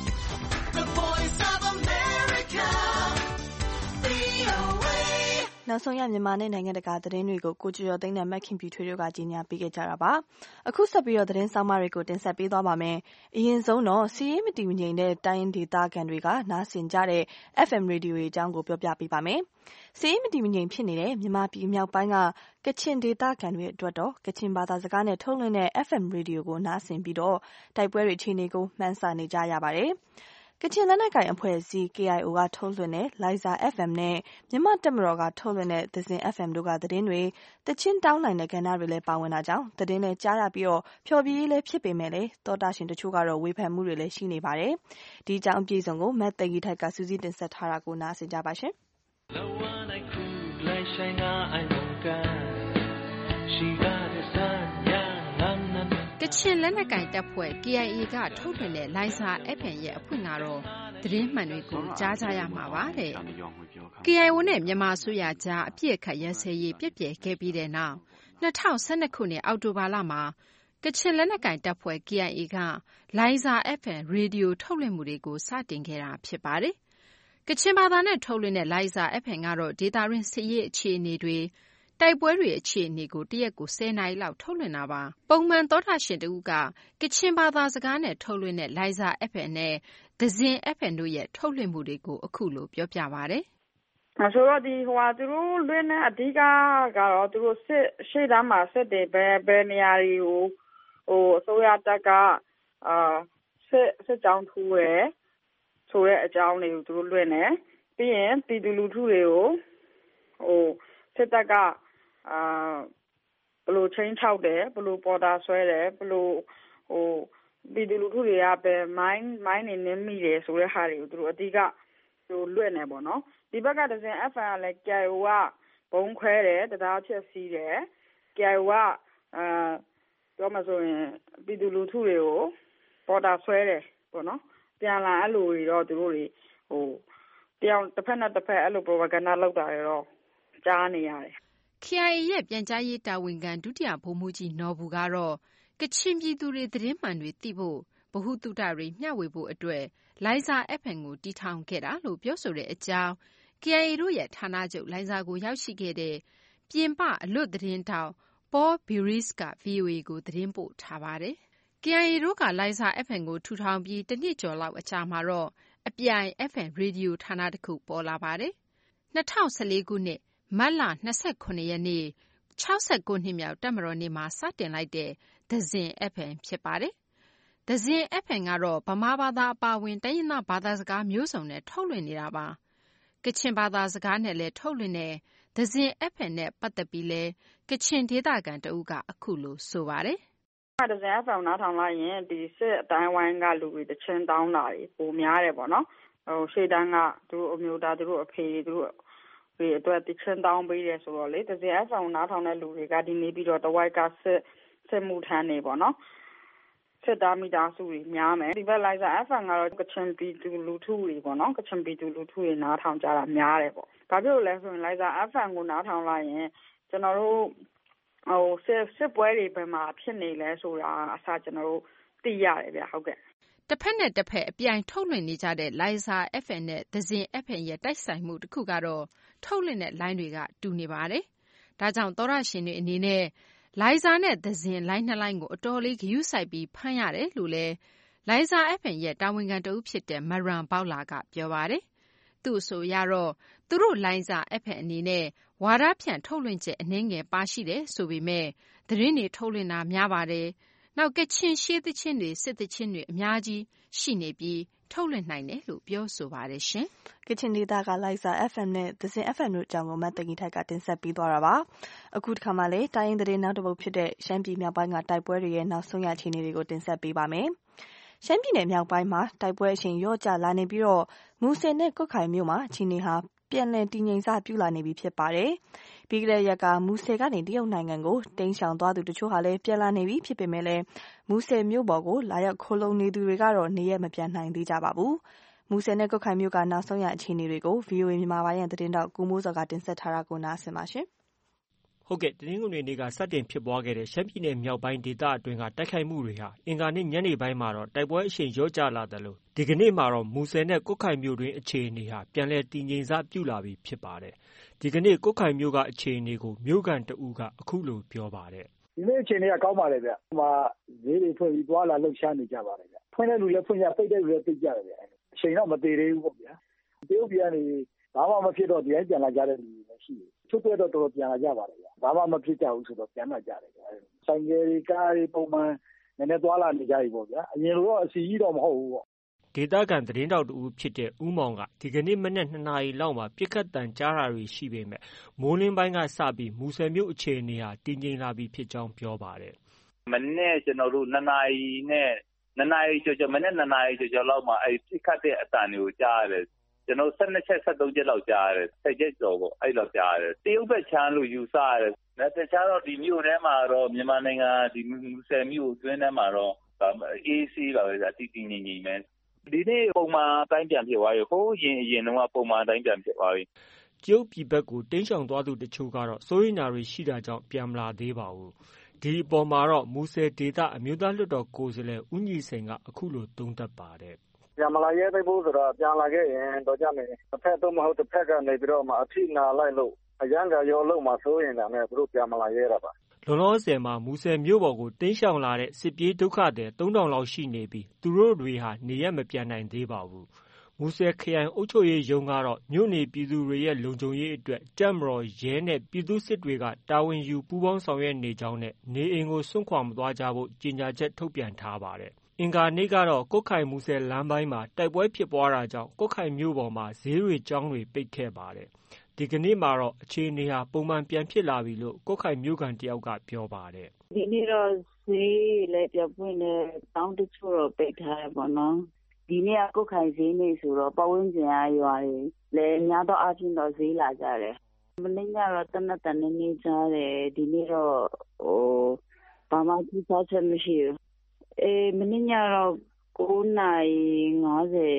the voice of America, VOA နောက်ဆုံးရမြန်မာနဲ့နိုင်ငံတကာသတင်းတွေကိုကိုကျော်ကျော်သိန်းနဲ့မက်ခင်ပြူထွေးတို့ကကြီးညာပေးခဲ့ကြတာပါ။အခုဆက်ပြီးသတင်းဆောင်မတွေကိုတင်ဆက်ပေးသွားပါမယ်။အရင်ဆုံးတော့စီးရေးမတည်မငြိမ်တဲ့တိုင်းဒေသခံတွေကနားဆင်ကြတဲ့ FM ရေဒီယိုအကြောင်းကိုပြောပြပေးပါမယ်။စီးရေးမတည်မငြိမ်ဖြစ်နေတဲ့မြန်မာပြည်မြောက်ပိုင်းကကချင်ဒေသခံတွေအတွက်တော့ကချင်ဘာသာစကားနဲ့ထုတ်လွှင့်တဲ့ FM ရေဒီယိုကိုနားဆင်ပြီးတော့တိုက်ပွဲတွေအခြေအနေကိုမှန်းဆနေကြရပါတယ်။ကချင်လက်နက်ကိုင်အဖွဲ့အစည်း KIO ကထုတ်လွှင့်တဲ့ လိုင်ဇာ FM နဲ့မြန်မာ့တပ်မတော်ကထုတ်လွှင့်တဲ့သဇင် FM တို့ကသတင်းတွေတချင်းတောင်းနိုင်တဲ့ကဏ္ဍတွေလည်းပါဝင်တာကြောင့်သတင်းလည်းကြားရပြီးတော့ဖျော်ဖြေရေးလည်းဖြစ်ပေမဲ့လည်းသောတာရှင်တချို့ကတော့ဝေဖန်မှုတွေလည်းရှိနေပါတယ်။ဒီအကြောင်းအပြည့်စုံကိုမတ်သိဂီထိုက်ကစူးစီးတင်ဆက်ထားတာကိုနားဆင်ကြပါရှင်။ကချင်လက်နက်ကိုင်တပ်ဖွဲ့ KIA ကထုတ်လွှင့်တဲ့လိုင်ဇာ FM ရဲ့အဖွင့်ကတော့သတင်းမှန်တွေကိုကြားကြရမှာပါတဲ့။ KIO နဲ့မြန်မာအစိုးရကြားအပြစ်အခတ်ရပ်စဲရေးပြည့်ပြည့်ခဲ့ပြီးတဲ့နောက်2012ခုနှစ်အောက်တိုဘာလမှာကချင်လက်နက်ကိုင်တပ်ဖွဲ့ KIA ကလိုင်ဇာ FM ရေဒီယိုထုတ်လွှင့်မှုတွေကိုစတင်ခဲ့တာဖြစ်ပါတယ်။ကချင်ဘာသာနဲ့ထုတ်လွှင့်တဲ့လိုင်ဇာ FM ကတော့ဒေသတွင်းစစ်ရေးအခြေအနေတွေတိုက်ပွဲတွေအခြေအနေကိုတရက်ကို10နာရီလောက်ထုတ်လွှင့်တာပါ။ပုံမှန်သောတာရှင်တူကကချင်ဘာသာစကားနဲ့ထုတ်လွှင့်တဲ့လိုင်ဇာ FM နဲ့သဇင် FM တို့ရဲ့ထုတ်လွှင့်မှုတွေကိုအခုလိုပြောပြပါဗျ။ဆိုတော့သူတို့လွှင့်တဲ့အဓိကကတော့သူတို့ရှေ့တန်းမှာစစ်တယ်ဘယ်နေရာတွေကိုအစိုးရတပ်ကစစ်ကြောင်းထိုးတယ်ဆိုတဲ့အကြောင်းတွေကိုသူတို့လွှင့်တယ်။ပြီးရင်ပြည်သူလူထုတွေကိုစစ်တပ်ကဘယ်လိုချင်းချောက်တယ်ဘယ်လိုပေါ်တာဆွဲတယ်ဘယ်လိုပြည်သူလူထုတွေကပဲမိုင်းနေနင်းမိတယ်ဆိုတဲ့ဟာတွေကိုသူတို့အဓိကလွတ်နေပေါ့နော်ဒီဘက်ကဒဇင် FM ကလည်း KIO ကဘုံခွဲတယ်တရားဖြစ်စီးတယ် KIO ကပြောမှဆိုရင်ပြည်သူလူထုတွေကိုပေါ်တာဆွဲတယ်ပေါ့နော်ပြန်လာအဲ့လိုတွေတော့သူတို့တွေတရားတစ်ဖက်နဲ့တစ်ဖက်အဲ့လို propaganda လုပ်တာတွေတော့ကြားနေရတယ် KIA ရဲ့ပြန်ကြားရေးတာဝန်ခံဒုတိယဗိုလ်မှူးကြီးနော်ဘူကတော့ကချင်ပြည်သူတွေသတင်းမှန်တွေသိဖို့ဗဟုသုတတွေမျှဝေဖို့အတွက်လိုင်ဇာ FM ကိုတည်ထောင်ခဲ့တာလို့ပြောဆိုတဲ့အကြောင်း KIA တို့ရဲ့ဌာနချုပ်လိုင်ဇာကိုရောက်ရှိခဲ့တဲ့ပြင်ပအလွတ်သတင်းတောက်Paul Biris က VOA ကိုသတင်းပို့ထားပါတယ်။ KIA တို့ကလိုင်ဇာ FM ကိုထူထောင်ပြီးတစ်နှစ်ကျော်လောက်အကြာမှာတော့အပြိုင် FM ရေဒီယိုဌာနတစ်ခုပေါ်လာပါတယ်။2014ခုနှစ်မတ်လ29ရက်နေ့69နှစ်မြောက်တပ်မတော်နေ့မှာစတင်လိုက်တဲ့သဇင် FM ဖြစ်ပါတယ်။သဇင် FM ကတော့ဗမာဘာသာအပါအဝင်တိုင်းရင်းသားဘာသာစကားမျိုးစုံနဲ့ထုတ်လွှင့်နေတာပါ။ကချင်ဘာသာစကားနဲ့လည်းထုတ်လွှင့်တဲ့သဇင် FM နဲ့ပတ်သက်ပြီးလဲကချင်ဒေသခံတဦးကအခုလိုဆိုပါတယ်။သဇင် FM နားထောင်လိုက်ရင်ဒီစစ်အတိုင်းဝိုင်းကလူတွေတချင်းတောင်းတာတွေပိုများတယ်ပေါ့နော်။ရှေ့တန်းကသူတို့အမျိုးသားသူတို့အဖေသူတို့ဒီအတွက်တချင်းတောင်းပေးတယ်ဆိုတော့လေသဇင် FM နားထောင်တဲ့လူတွေကဒီနေ့ပြီးတော့တဝိုက်ကစစ်မှုထမ်းနေပေါ့နော်။စစ်သားမိသားစုတွေများမယ်ဒီဘက်လိုက်စာ FM ကတော့ကချင်ပြည်သူလူထုတွေပေါ့နော်ကချင်ပြည်သူလူထုတွေနားထောင်ကြတာများတယ်ပေါ့။ဘာဖြစ်လို့လဲဆိုရင်လိုက်စာ FM ကိုနားထောင်လိုက်ရင်ကျွန်တော်တို့စစ်ပွဲတွေဘယ်မှာဖြစ်နေလဲဆိုတာအစားကျွန်တော်တို့သိရတယ်ဗျဟုတ်ကဲ့တစ်ဖက်နဲ့တစ်ဖက်အပြိုင်ထုတ်လွှင့်နေကြတဲ့လိုင်ဇာ FM နဲ့သဇင် FM ရဲ့တိုက်ဆိုင်မှုတစ်ခုကတော့ထုတ်လွှင့်တဲ့လိုင်းတွေကတူနေပါတယ်။ဒါကြောင့်သောရရှင်တွေအနေနဲ့လိုင်ဇာနဲ့သဇင်လိုင်းနှစ်လိုင်းကိုအတော်လေးဂရုစိုက်ပြီးဖမ်းရတယ်လို့လဲလိုင်ဇာ FM ရဲ့တာဝန်ခံတဦးဖြစ်တဲ့မရန်ပေါလာကပြောပါတယ်။သူ့အဆိုအရတော့သူတို့လိုင်ဇာ FM အနေနဲ့ဝါဒဖြန့်ထုတ်လွှင့်ချက်အနည်းငယ်ပါရှိတယ်ဆိုပေမဲ့သတင်းတွေထုတ်လွှင့်တာများပါတယ်။နောက်ကချင်ရှေးသချင်းတွေစစ်သချင်းတွေအများကြီးရှိနေပြီးထုတ်လွှင့်နိုင်တယ်လို့ပြောဆိုပါတယ်ရှင်။ကချင်ဒေသကလိုင်ဇာ FM နဲ့သဇင် FM တို့အကြောင်းကိုမတ်တကြီးထိုက်ကတင်ဆက်ပေးသွားတာပါ။အခုတစ်ခါမှလည်းတိုင်းရင်းသတင်းနောက်တစ်ပုဒ်ဖြစ်တဲ့ရှမ်းပြည်မြောက်ပိုင်းကတိုက်ပွဲတွေရဲ့နောက်ဆုံးရအခြေအနေတွေကိုတင်ဆက်ပေးပါမယ်။ရှမ်းပြည်နယ်မြောက်ပိုင်းမှာတိုက်ပွဲအရှိန်လျော့ကျလာနေပြီးတော့မူဆယ်နဲ့ကွတ်ခိုင်မြို့မှာအခြေအနေဟာပြန်လည်တည်ငြိမ်စပြုလာနေပြီဖြစ်ပါတယ်။ပြီးကြတဲ့ရက်ကမူဆယ်ကနေတရုတ်နိုင်ငံကိုတိမ်းရှောင်သွားသူတချို့ဟာလည်းပြန်လာနေပြီဖြစ်ပေမဲ့လည်းမူဆယ်မြို့ပေါ်ကိုလာရောက်ခိုးလုံနေသူတွေကတော့နေရမပြန်နိုင်သေးကြပါဘူး။မူဆယ်နဲ့ကွတ်ခိုင်မြို့ကနောက်ဆုံးရအခြေအနေတွေကို VOA မြန်မာပိုင်းရဲ့သတင်းတောက်ကိုမိုးစောကတင်ဆက်ထားတာကိုနားဆင်ပါရှင်။ဟုတ်ကဲ့တင်းငွေတွေကစတင်ဖြစ်ပွားခဲ့တဲ့ရှမ်းပြည်နယ်မြောက်ပိုင်းဒေသအတွင်းကတိုက်ခိုက်မှုတွေဟာအင်္ဂါနေ့ညနေပိုင်းမှာတော့တိုက်ပွဲအရှိန်လျော့ကျလာတယ်လို့ဒီကနေ့မှာတော့မူဆယ်နဲ့ကွတ်ခိုင်မြို့တွင်အခြေအနေဟာပြန်လည်တည်ငြိမ်စပြုလာပြီဖြစ်ပါတယ်။ဒီကနေ့ကွတ်ခိုင်မြို့ကအခြေအနေကိုမြို့ကန်တဦးကအခုလိုပြောပါတယ်။ဒီနေ့အခြေအနေကကောင်းပါတယ်ဗျ။ဟိုမှာဈေးတွေဖွင့်ပြီးသွားလာလှုပ်ရှားနေကြပါတယ်ဗျ။ဖွင့်တဲ့လူလည်းဖွင့်ကြပိတ်တဲ့လူလည်းပိတ်ကြတယ်ဗျ။အချိန်တော့မသေးသေးဘူးပေါ့ဗျာ။တရုတ်ပြည်ကနေဘာမှမဖြစ်တော့ဒီတိုင်းပြန်လာကြတဲ့လူတွေလည်းရှိတယ်။ချုပ်တဲ့တော့တော်တော်ပြန်လာကြပါတယ်ဗျ။ဘာမှမဖြစ်ကြဘူးဆိုတော့ပြန်လာကြတယ်ဗျ။ဆိုင်ကယ်တွေကားတွေပုံမှန်နည်းနည်းသွားလာနေကြပြီပေါ့ဗျာ။အရင်လိုတော့အစီကြီးတော့မဟုတ်ဘူးပေါ့။ဒေသခံသတင်းတောက်တူဖြစ်တဲ့ဦးမောင်ကဒီကနေ့မနက်2 နာရီလောက်မှာပြစ်ခတ်တန်ကြားတာတွေရှိပေမဲ့မိုးလင်းပိုင်းကစပြီးမူဆယ်မြို့အခြေအနေဟာတည်ငြိမ်လာပြီဖြစ်ကြောင်းပြောပါတယ်။မနေ့ကျွန်တော်တို့2 နာရီနဲ့2 နာရီကျော်မနေ့2 နာရီကျော်လောက်မှာအဲ့ပြစ်ခတ်တဲ့အတန်တွေကိုကြားရတယ်။ကျွန်တော်12ချက်13ချက်လောက်ကြားရတယ်။10ချက်ကျော်ပေါ့အဲ့လောက်ကြားရတယ်။တရုတ်ဘက်ချမ်းလို့ယူဆရတယ်။ဒါတခြားတော့ဒီမြို့ထဲမှာတော့မြန်မာနိုင်ငံဒီမူဆယ်မြို့အတွင်းထဲမှာတော့AC ပါပဲတည်တည်ငြိမ်ငြိမ်ပဲဒီနေ့ပုံမှန်အတိုင်းပြန်ဖြစ်သွားပြီဟိုးရင်အရင်တော့ပုံမှန်အတိုင်းပြန်ဖြစ်သွားပြီတရုတ်ပြည်ဘက်ကိုတိမ်းရှောင်သွားသူတချို့ကတော့စိုးရိမ်တာတွေရှိတာကြောင့်ပြန်မလာသေးပါဘူးဒီအပေါ်မှာတော့မူဆယ်ဒေသအမျိုးသားလွှတ်တော်ကိုယ်စားလှယ်ဦးညီစိန်ကအခုလိုသုံးသပ်ပါတယ်ပြန်မလာရဲသေးဘူးဆိုတော့ပြန်လာခဲ့ရင်တော့ကြမယ်တစ်ဖက်တော့မဟုတ်တစ်ဖက်ကနေပြီးတော့မှအထိနာလိုက်လို့အရန်ကရောလို့မှစိုးရင်လည်းသူတို့ပြန်မလာရဲတာပါလောလောဆယ်မှာမူဆယ်မြို့ပေါ်ကိုတိမ်းရှောင်လာတဲ့စစ်ပြေးဒုက္ခသည် 3000 လောက်ရှိနေပြီးသူတို့တွေဟာနေရမပြန်နိုင်သေးပါဘူး။မူဆယ်ခရိုင်အုပ်ချုပ်ရေးရုံးကတော့မြို့နေပြည်သူတွေရဲ့လုံခြုံရေးအတွက်တပ်မတော်ရဲနဲ့ပြည်သူစစ်တွေကတာဝန်ယူပူးပေါင်းဆောင်ရွက်နေကြောင်းနဲ့နေအိမ်ကိုစွန့်ခွာမသွားကြဖို့ကြေညာချက်ထုတ်ပြန်ထားပါတယ်။အင်္ဂါနေ့ကတော့ကွတ်ခိုင်မူဆယ်လမ်းပိုင်းမှာတိုက်ပွဲဖြစ်ပွားတာကြောင့်ကွတ်ခိုင်မြို့ပေါ်မှာဈေးတွေကျောင်းတွေပိတ်ခဲ့ပါတယ်။ဒီကနေ့မှာတော့အခြေအနေဟာပုံမှန်ပြန်ဖြစ်လာပြီလို့ကွတ်ခိုင်မြို့ခံတယောက်ကပြောပါတယ်။ဒီနေ့တော့ဈေးလည်းပြပွင့်တယ်တောင်းတချို့တော့ပိတ်ထားတယ်ပေါ့နော်။ဒီနေ့ကကွတ်ခိုင်ဈေးနေ့ဆိုတော့ပတ်ဝန်းကျင်ကရွာတွေလည်းများသောအားဖြင့်တော့ဈေးလာကြတယ်။မနေ့ကတော့တနက်တန်နေကြားတယ်ဒီနေ့တော့ဘာမှထူးခြားချက်မရှိဘူး။မနေ့ညတော့9:50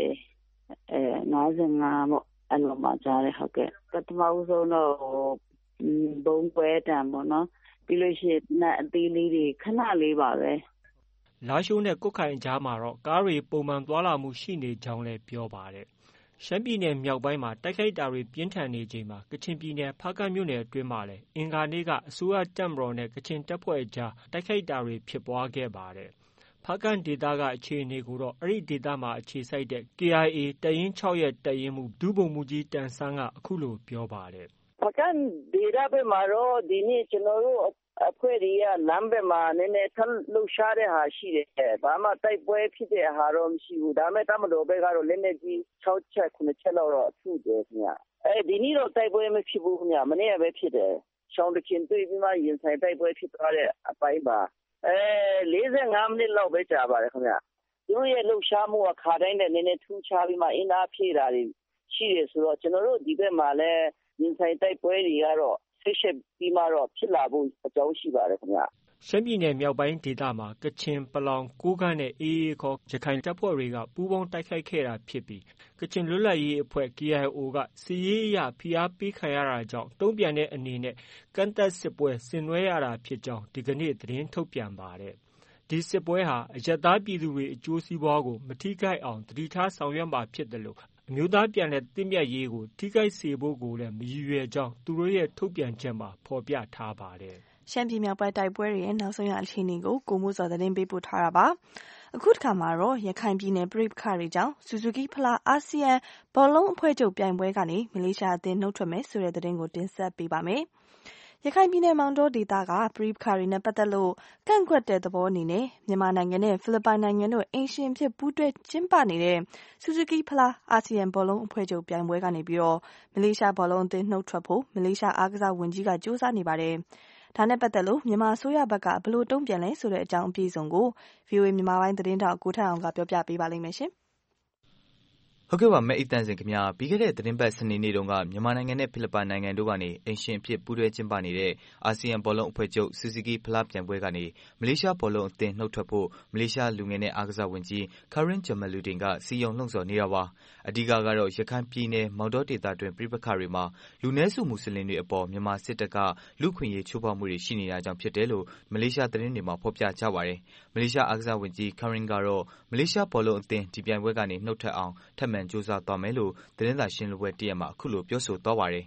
55ပေါ့အဲ့လိုမှကြားတယ်ဟုတ်ကဲ့ပထမဦးဆုံးတော့ဘုံပွဲတံပေါ့နော်ပြီးလို့ရှိရင်အသေးလေးတွေခဏလေးပါပဲလာရှိုးနဲ့ကွတ်ခိုင်ကြားမှာတော့ကားတွေပုံမှန်သွားလာမှုရှိနေကြောင်းလည်းပြောပါတယ်ရှမ်းပြည်နယ်မြောက်ပိုင်းမှာတိုက်ခိုက်တာတွေပြင်းထန်နေချိန်မှာကချင်ပြည်နယ်ဖားကန့်မြို့နယ်အတွင်းမှာလည်းအင်္ဂါနေ့ကအစိုးရတပ်မတော်နဲ့ကချင်တပ်ဖွဲ့ကြားတိုက်ခိုက်တာတွေဖြစ်ပွားခဲ့ပါတယ်ဖားကန့်ဒေသကအခြေအနေကိုတော့အဲ့ဒီဒေသမှာအခြေစိုက်တဲ့ KIA တပ်ရင်း 6 ရဲ့တပ်ရင်းမှုဒုဗိုလ်မှူးကြီးတန်ဆန်းကအခုလိုပြောပါတယ်ဖားကန့်ဒေသဘက်မှာတော့ဒီနေ့ကျွန်တော်တို့အဖွဲ့တွေကလမ်းဘက်မှာနည်းနည်းထလှုပ်ရှားတဲ့ဟာရှိတယ်ဘာမှတိုက်ပွဲဖြစ်တဲ့ဟာတော့မရှိဘူးဒါပေမဲ့တပ်မတော်ဘက်ကတော့လက်နက်ကြီး6ချက်9ချက်လောက်တော့ထုတယ်ခင်ဗျဒီနေ့တော့တိုက်ပွဲမဖြစ်ဘူးခင်ဗျမနေ့ကပဲဖြစ်တယ်ရှောင်းတခင်တွေ့ပြီးမှရင်ဆိုင်တိုက်ပွဲဖြစ်သွားတဲ့အပိုင်းပါ45မိနစ်လောက်ပဲကြာပါတယ်ခင်ဗျသူတို့ရဲ့လှုပ်ရှားမှုကခါတိုင်းနဲ့နည်းနည်းထူးခြားပြီးမှအင်အားဖြည့်တာတွေရှိတယ်ဆိုတော့ကျွန်တော်တို့ဒီဘက်မှာလည်းရင်ဆိုင်တိုက်ပွဲတွေကတော့ဆက်ရှက်ပြီးမှတော့ဖြစ်လာဖို့အကြောင်းရှိပါတယ်ခင်ဗျရှမ်းပြည်နယ်မြောက်ပိုင်းဒေသမှာကချင်ပလောင်ကိုးကန့်နဲ့အေးခေါ်ရခိုင်တပ်ဖွဲ့တွေကပူးပေါင်းတိုက်ခိုက်ခဲ့တာဖြစ်ပြီးကချင်လွတ်လပ်ရေးအဖွဲ့ KIO ကစီရေးအရဖိအားပေးခံရတာကြောင့်တုံ့ပြန်တဲ့အနေနဲ့ကန့်သက်စစ်ပွဲဆင်နွှဲရတာဖြစ်ကြောင်းဒီကနေ့သတင်းထုတ်ပြန်ပါတယ်ဒီစစ်ပွဲဟာအရပ်သားပြည်သူတွေအကျိုးစီးပွားကိုမထိခိုက်အောင်တတိထားဆောင်ရွက်မှာဖြစ်တယ်လို့အမျိုးသားပြန်လည်သင့်မြတ်ရေးကိုထိခိုက်စေဖို့ကိုလည်းမရည်ရွယ်ကြောင်းသူတို့ရဲ့ထုတ်ပြန်ချက်မှာဖော်ပြထားပါတယ်ရှမ်းပြည်မြောက်ပိုင်းတိုက်ပွဲတွေရဲ့နောက်ဆုံးရအခြေအနေကိုကိုမိုးစောသတင်းပေးပို့ထားတာပါအခုတစ်ခါမှာတော့ရခိုင်ပြည်နယ်ပြည်ပခါတွေကြောင့်ဆူဇူကီဖလားအာဆီယံဘောလုံးအဖွဲ့ချုပ်ပြိုင်ပွဲကနေမလေးရှားအသင်းနှုတ်ထွက်မယ်ဆိုတဲ့သတင်းကိုတင်ဆက်ပေးပါမယ်ရခိုင်ပြည်နယ်မောင်တောဒေသကပြည်ပခါတွေနဲ့ပတ်သက်လို့ကန့်ကွက်တဲ့သဘောအနေနဲ့မြန်မာနိုင်ငံနဲ့ဖိလစ်ပိုင်နိုင်ငံတို့အိမ်ရှင်ဖြစ်ပူးတွဲကျင်းပနေတဲ့ဆူဇူကီဖလားအာဆီယံဘောလုံးအဖွဲ့ချုပ်ပြိုင်ပွဲကနေပြီးတော့မလေးရှားဘောလုံးအသင်းနှုတ်ထွက်ဖို့မလေးရှားအားကစားဝန်ကြီးကကြိုးစားနေပါတယ်ဒါနဲ့ပတ်သက်လို့မြန်မာအစိုးရဘက်ကဘယ်လိုတုံ့ပြန်လဲဆိုတဲ့အကြောင်းအပြည့်အစုံကို VOA မြန်မာပိုင်းသတင်းထောက်ကိုထက်အောင်ကပြောပြပေးပါလိမ့်မယ်ရှင်ဟုတ်ကဲ့ပါမဲအိတ်တန်စင်ခင်ဗျာပြီးခဲ့တဲ့သတင်းပတ်စနေနေ့တုန်းကမြန်မာနိုင်ငံနဲ့ဖိလစ်ပိုင်နိုင်ငံတို့ကနေအိမ်ရှင်ဖြစ်ပူးတွဲကျင်းပနေတဲ့အာဆီယံဘောလုံးအဖွဲ့ချုပ်ဆူဇူကီဖလားပြိုင်ပွဲကနေမလေးရှားဘောလုံးအသင်းနှုတ်ထွက်ဖို့မလေးရှားလူငယ်နဲ့အားကစားဝန်ကြီးကာရင်ဂျမလူဒင်ကစီယုံလှုံ့ဆော်နေတာပါအဓိကကတော့ရခိုင်ပြည်နယ်မောင်တောဒေသတွင်ပြည်ပခါတွေမှာလူနည်းစုမွတ်စလင်တွေအပေါ်မြန်မာစစ်တပ်ကလူခွင့်ရေးချိုးဖောက်မှုတွေရှိနေတာကြောင့်ဖြစ်တယ်လို့မလေးရှားသတင်းတွေမှာဖော်ပြကြပါတယ်မလေးရှားအားကစားဝန်ကြီးကာရင်ကတော့မလေးရှားဘောလုံးအသင်းဒီပြိုင်ပွဲကနေနှုတ်ထွက်အောင်ထပ်မံကြိုးစားသွားမယ်လို့သတင်းစာရှင်းလင်းပွဲတရက်မှာအခုလိုပြောဆိုသွားပါတယ်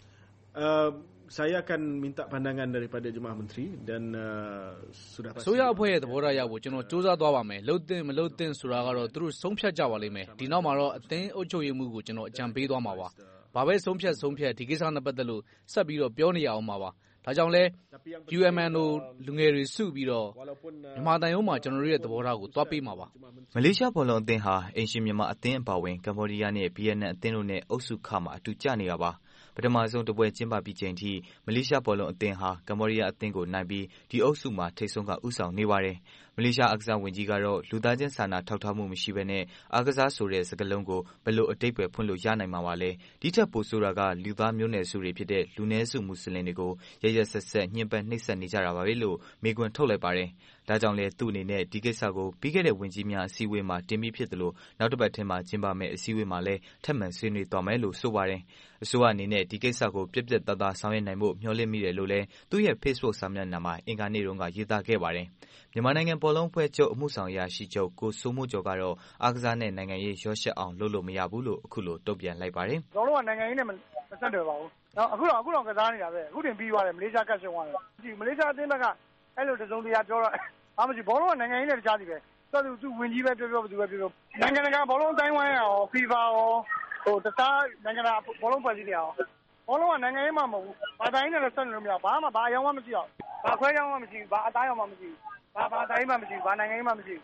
Saya akan minta pandangan daripada Jemaah Menteri dan sudah pasti ဆိုရအဖွဲ့ရဲ့သဘောထားရဖို့ကျွန်တော်စူးစမ်းသွားပါမယ်လှုပ်တင်မလှုပ်တင်ဆိုတာကတော့သူတို့ဆုံးဖြတ်ကြပါလိမ့်မယ်ဒီနောက်မှာတော့အသင်းအုပ်ချုပ်ရေးမှုကိုကျွန်တော်အကြံပေးသွားမှာပါဘာပဲဆုံးဖြတ်ဒီကိစ္စနဲ့ပတ်သက်လို့ဆက်ပြီးတော့ပြောနေရအောင်ပါဒါကြောင့်လဲ UMN တို့လူငယ်တွေစုပြီးတော့မြန်မာတိုင်းရုံးမှာကျွန်တော်တို့ရဲ့သဘောထားကိုသွားပေးမှာပါမလေးရှားဘောလုံးအသင်းဟာအိမ်ရှင်မြန်မာအသင်းအပါဝင်ကမ္ဘောဒီးယားနဲ့ဗီယက်နမ်အသင်းတို့နဲ့အုပ်စုခမှာအတူကျနေတာပါပထမဆုံးတပွဲကျင်းပပြီးချိန်ထိမလေးရှားဘောလုံးအသင်းဟာကမ္ဘောဒီးယားအသင်းကိုနိုင်ပြီးဒီအုပ်စုမှာထိပ်ဆုံးကဥဆောင်နေပါတယ်မလေးရှားအားကစားဝန်ကြီးကတော့လူသားချင်းစာနာထောက်ထားမှုမရှိဘဲနဲ့အားကစားဆိုတဲ့စကားလုံးကိုဘယ်လိုအတိတ်ပဲဖွင့်လို့ရနိုင်မှာပါလဲဒီထက်ပိုဆိုတာကလူသားမျိုးနွယ်စုတွေဖြစ်တဲ့လူနည်းစုမွတ်စလင်တွေကိုရရဆက်ဆက်ညှဉ်းပန်းနှိပ်စက်နေကြတာပါပဲလို့မေးခွန်းထုတ်လိုက်ပါတယ်ဒါကြောင့်လဲသူ့အနေနဲ့ဒီကိစ္စကိုပြီးခဲ့တဲ့ဝန်ကြီးများအစည်းအဝေးမှာတင်ပြီးဖြစ်တယ်လို့နောက်တစ်ပတ်ထဲမှာကျင်းပမယ့်အစည်းအဝေးမှာလည်းထပ်မံဆွေးနွေးသွားမယ်လို့ဆိုပါတယ်အစိုးရအနေနဲ့ဒီကိစ္စကိုပြတ်ပြတ်သားသားဆောင်ရွက်နိုင်ဖို့မျှော်လင့်မိတယ်လို့လည်းသူ့ရဲ့ Facebook စာမျက်နှာမှာအင်္ဂါနေ့တုန်းကရေးသားခဲ့ပါတယ်မြန်မာနိုင်ငံဘောလုံးအဖွဲ့ချုပ်အမှုဆောင်အရာရှိချုပ်ကိုစိုးမိုးကျော်ကတော့အားကစားနဲ့နိုင်ငံရေးရောရှက်အောင်လုပ်လို့မရဘူးလို့အခုလိုတုံ့ပြန်လိုက်ပါတယ်ကျွန်တော်တို့ကနိုင်ငံရေးနဲ့မဆက်နွယ်ပါဘူးနော်အခုတော့ကစားနေတာပဲအခုတင်ပြီးသွားတယ်မလေးရှားကတ်ရှုံးသွားတယ်မလေးရှားအသင်းဘက်ကအဲ့လိုတစုံတရာပြောတော့အားမရှိဘောလုံးကနိုင်ငံရေးနဲ့တခြားစီပဲသူဝင်ကြီးပဲပြောဘယ်သူပဲပြောနိုင်ငံတကာဘောလုံးအတိုင်းဝိုင်းရော FIFA ရောတခြားနိုင်ငံတကာဘောလုံးဖွဲ့စည်းတွေရောဘောလုံးကနိုင်ငံရေးမှမဟုတ်ဘူးဘာတိုင်းနဲ့လည်းဆက်နွယ်လို့မရဘာမှဘာအယောင်မှမရှိအောင်ဘာခွဲကြောင်းမှမရှိဘူးဘာအသားရောင်မှမရှိဘူးဘာတိုင်းမှမရှိဘူးဘာနိုင်ငံရေးမှမရှိဘူး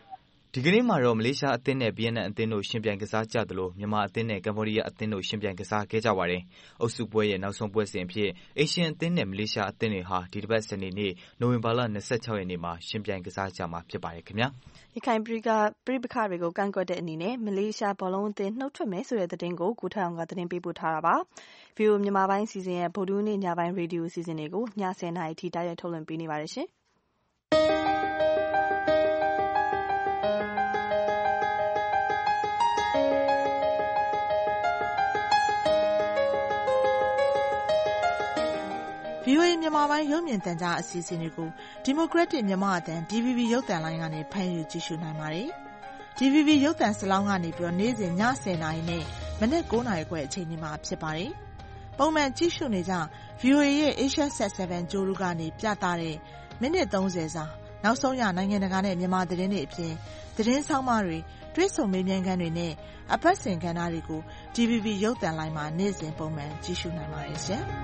ဒီကနေ့မှာတော့မလေးရှားအသင်းနဲ့ဗီယက်နမ်အသင်းတို့ရှင်ပြိုင်ကစားကြသလိုမြန်မာအသင်းနဲ့ကမ္ဘောဒီးယားအသင်းတို့ရှင်ပြိုင်ကစားခဲ့ကြပါတယ်။အုပ်စုပွဲရဲ့နောက်ဆုံးပွဲစဉ်အဖြစ်အေရှန်အသင်းနဲ့မလေးရှားအသင်းတွေဟာဒီတစ်ပတ်စနေနေ့နိုဝင်ဘာလ26ရက်နေ့မှာရှင်ပြိုင်ကစားကြမှာဖြစ်ပါတယ်ခင်ဗျာ။ရခိုင်ပဋိပက္ခတွေကိုကန့်ကွက်တဲ့အနေနဲ့မလေးရှားဘောလုံးအသင်းနှုတ်ထွက်မယ်ဆိုတဲ့သတင်းကိုကိုထက်အောင်ကသတင်းပေးပို့ထားတာပါ။ VOA မြန်မာပိုင်းစီစဉ်ရဲ့ဗုဒ္ဓဟူးနေ့ညပိုင်းရေဒီယိုစီစဉ်တွေကိုည10:00 နာရီထိတိုက်ရိုက်ထုတ်လွှင့်ပေးနေပါတယ်ရှင်။ VOA မြန်မာပိုင်းရုပ်မြင်သံကြားအစီအစဉ်တွေကို Democratic မြန်မာအသံ DVB ရုပ်သံလိုင်းကနေဖမ်းယူကြည့်ရှုနိုင်ပါတယ်။ DVB ရုပ်သံစလောင်းကနေပြီးနေ့စဉ်ည10:00 နာရီနဲ့မနက်9:00 နာရီခွဲအချိန်တွေမှာဖြစ်ပါတယ်။ပုံမှန်ကြည့်ရှုနေကြ VOA ရဲ့ Asia Sat 7 ကြိုးလူကနေပြသတဲ့မိနစ်30စာနောက်ဆုံးရနိုင်ငံတကာနဲ့မြန်မာသတင်းတွေအပြင်သတင်းဆောင်မတွေတွေ့ဆုံမေးမြန်းခန်းတွေနဲ့အပတ်စဉ်ကဏ္ဍတွေကို DVB ရုပ်သံလိုင်းမှာနေ့စဉ်ပုံမှန်ကြည့်ရှုနိုင်ပါတယ်ရှင်။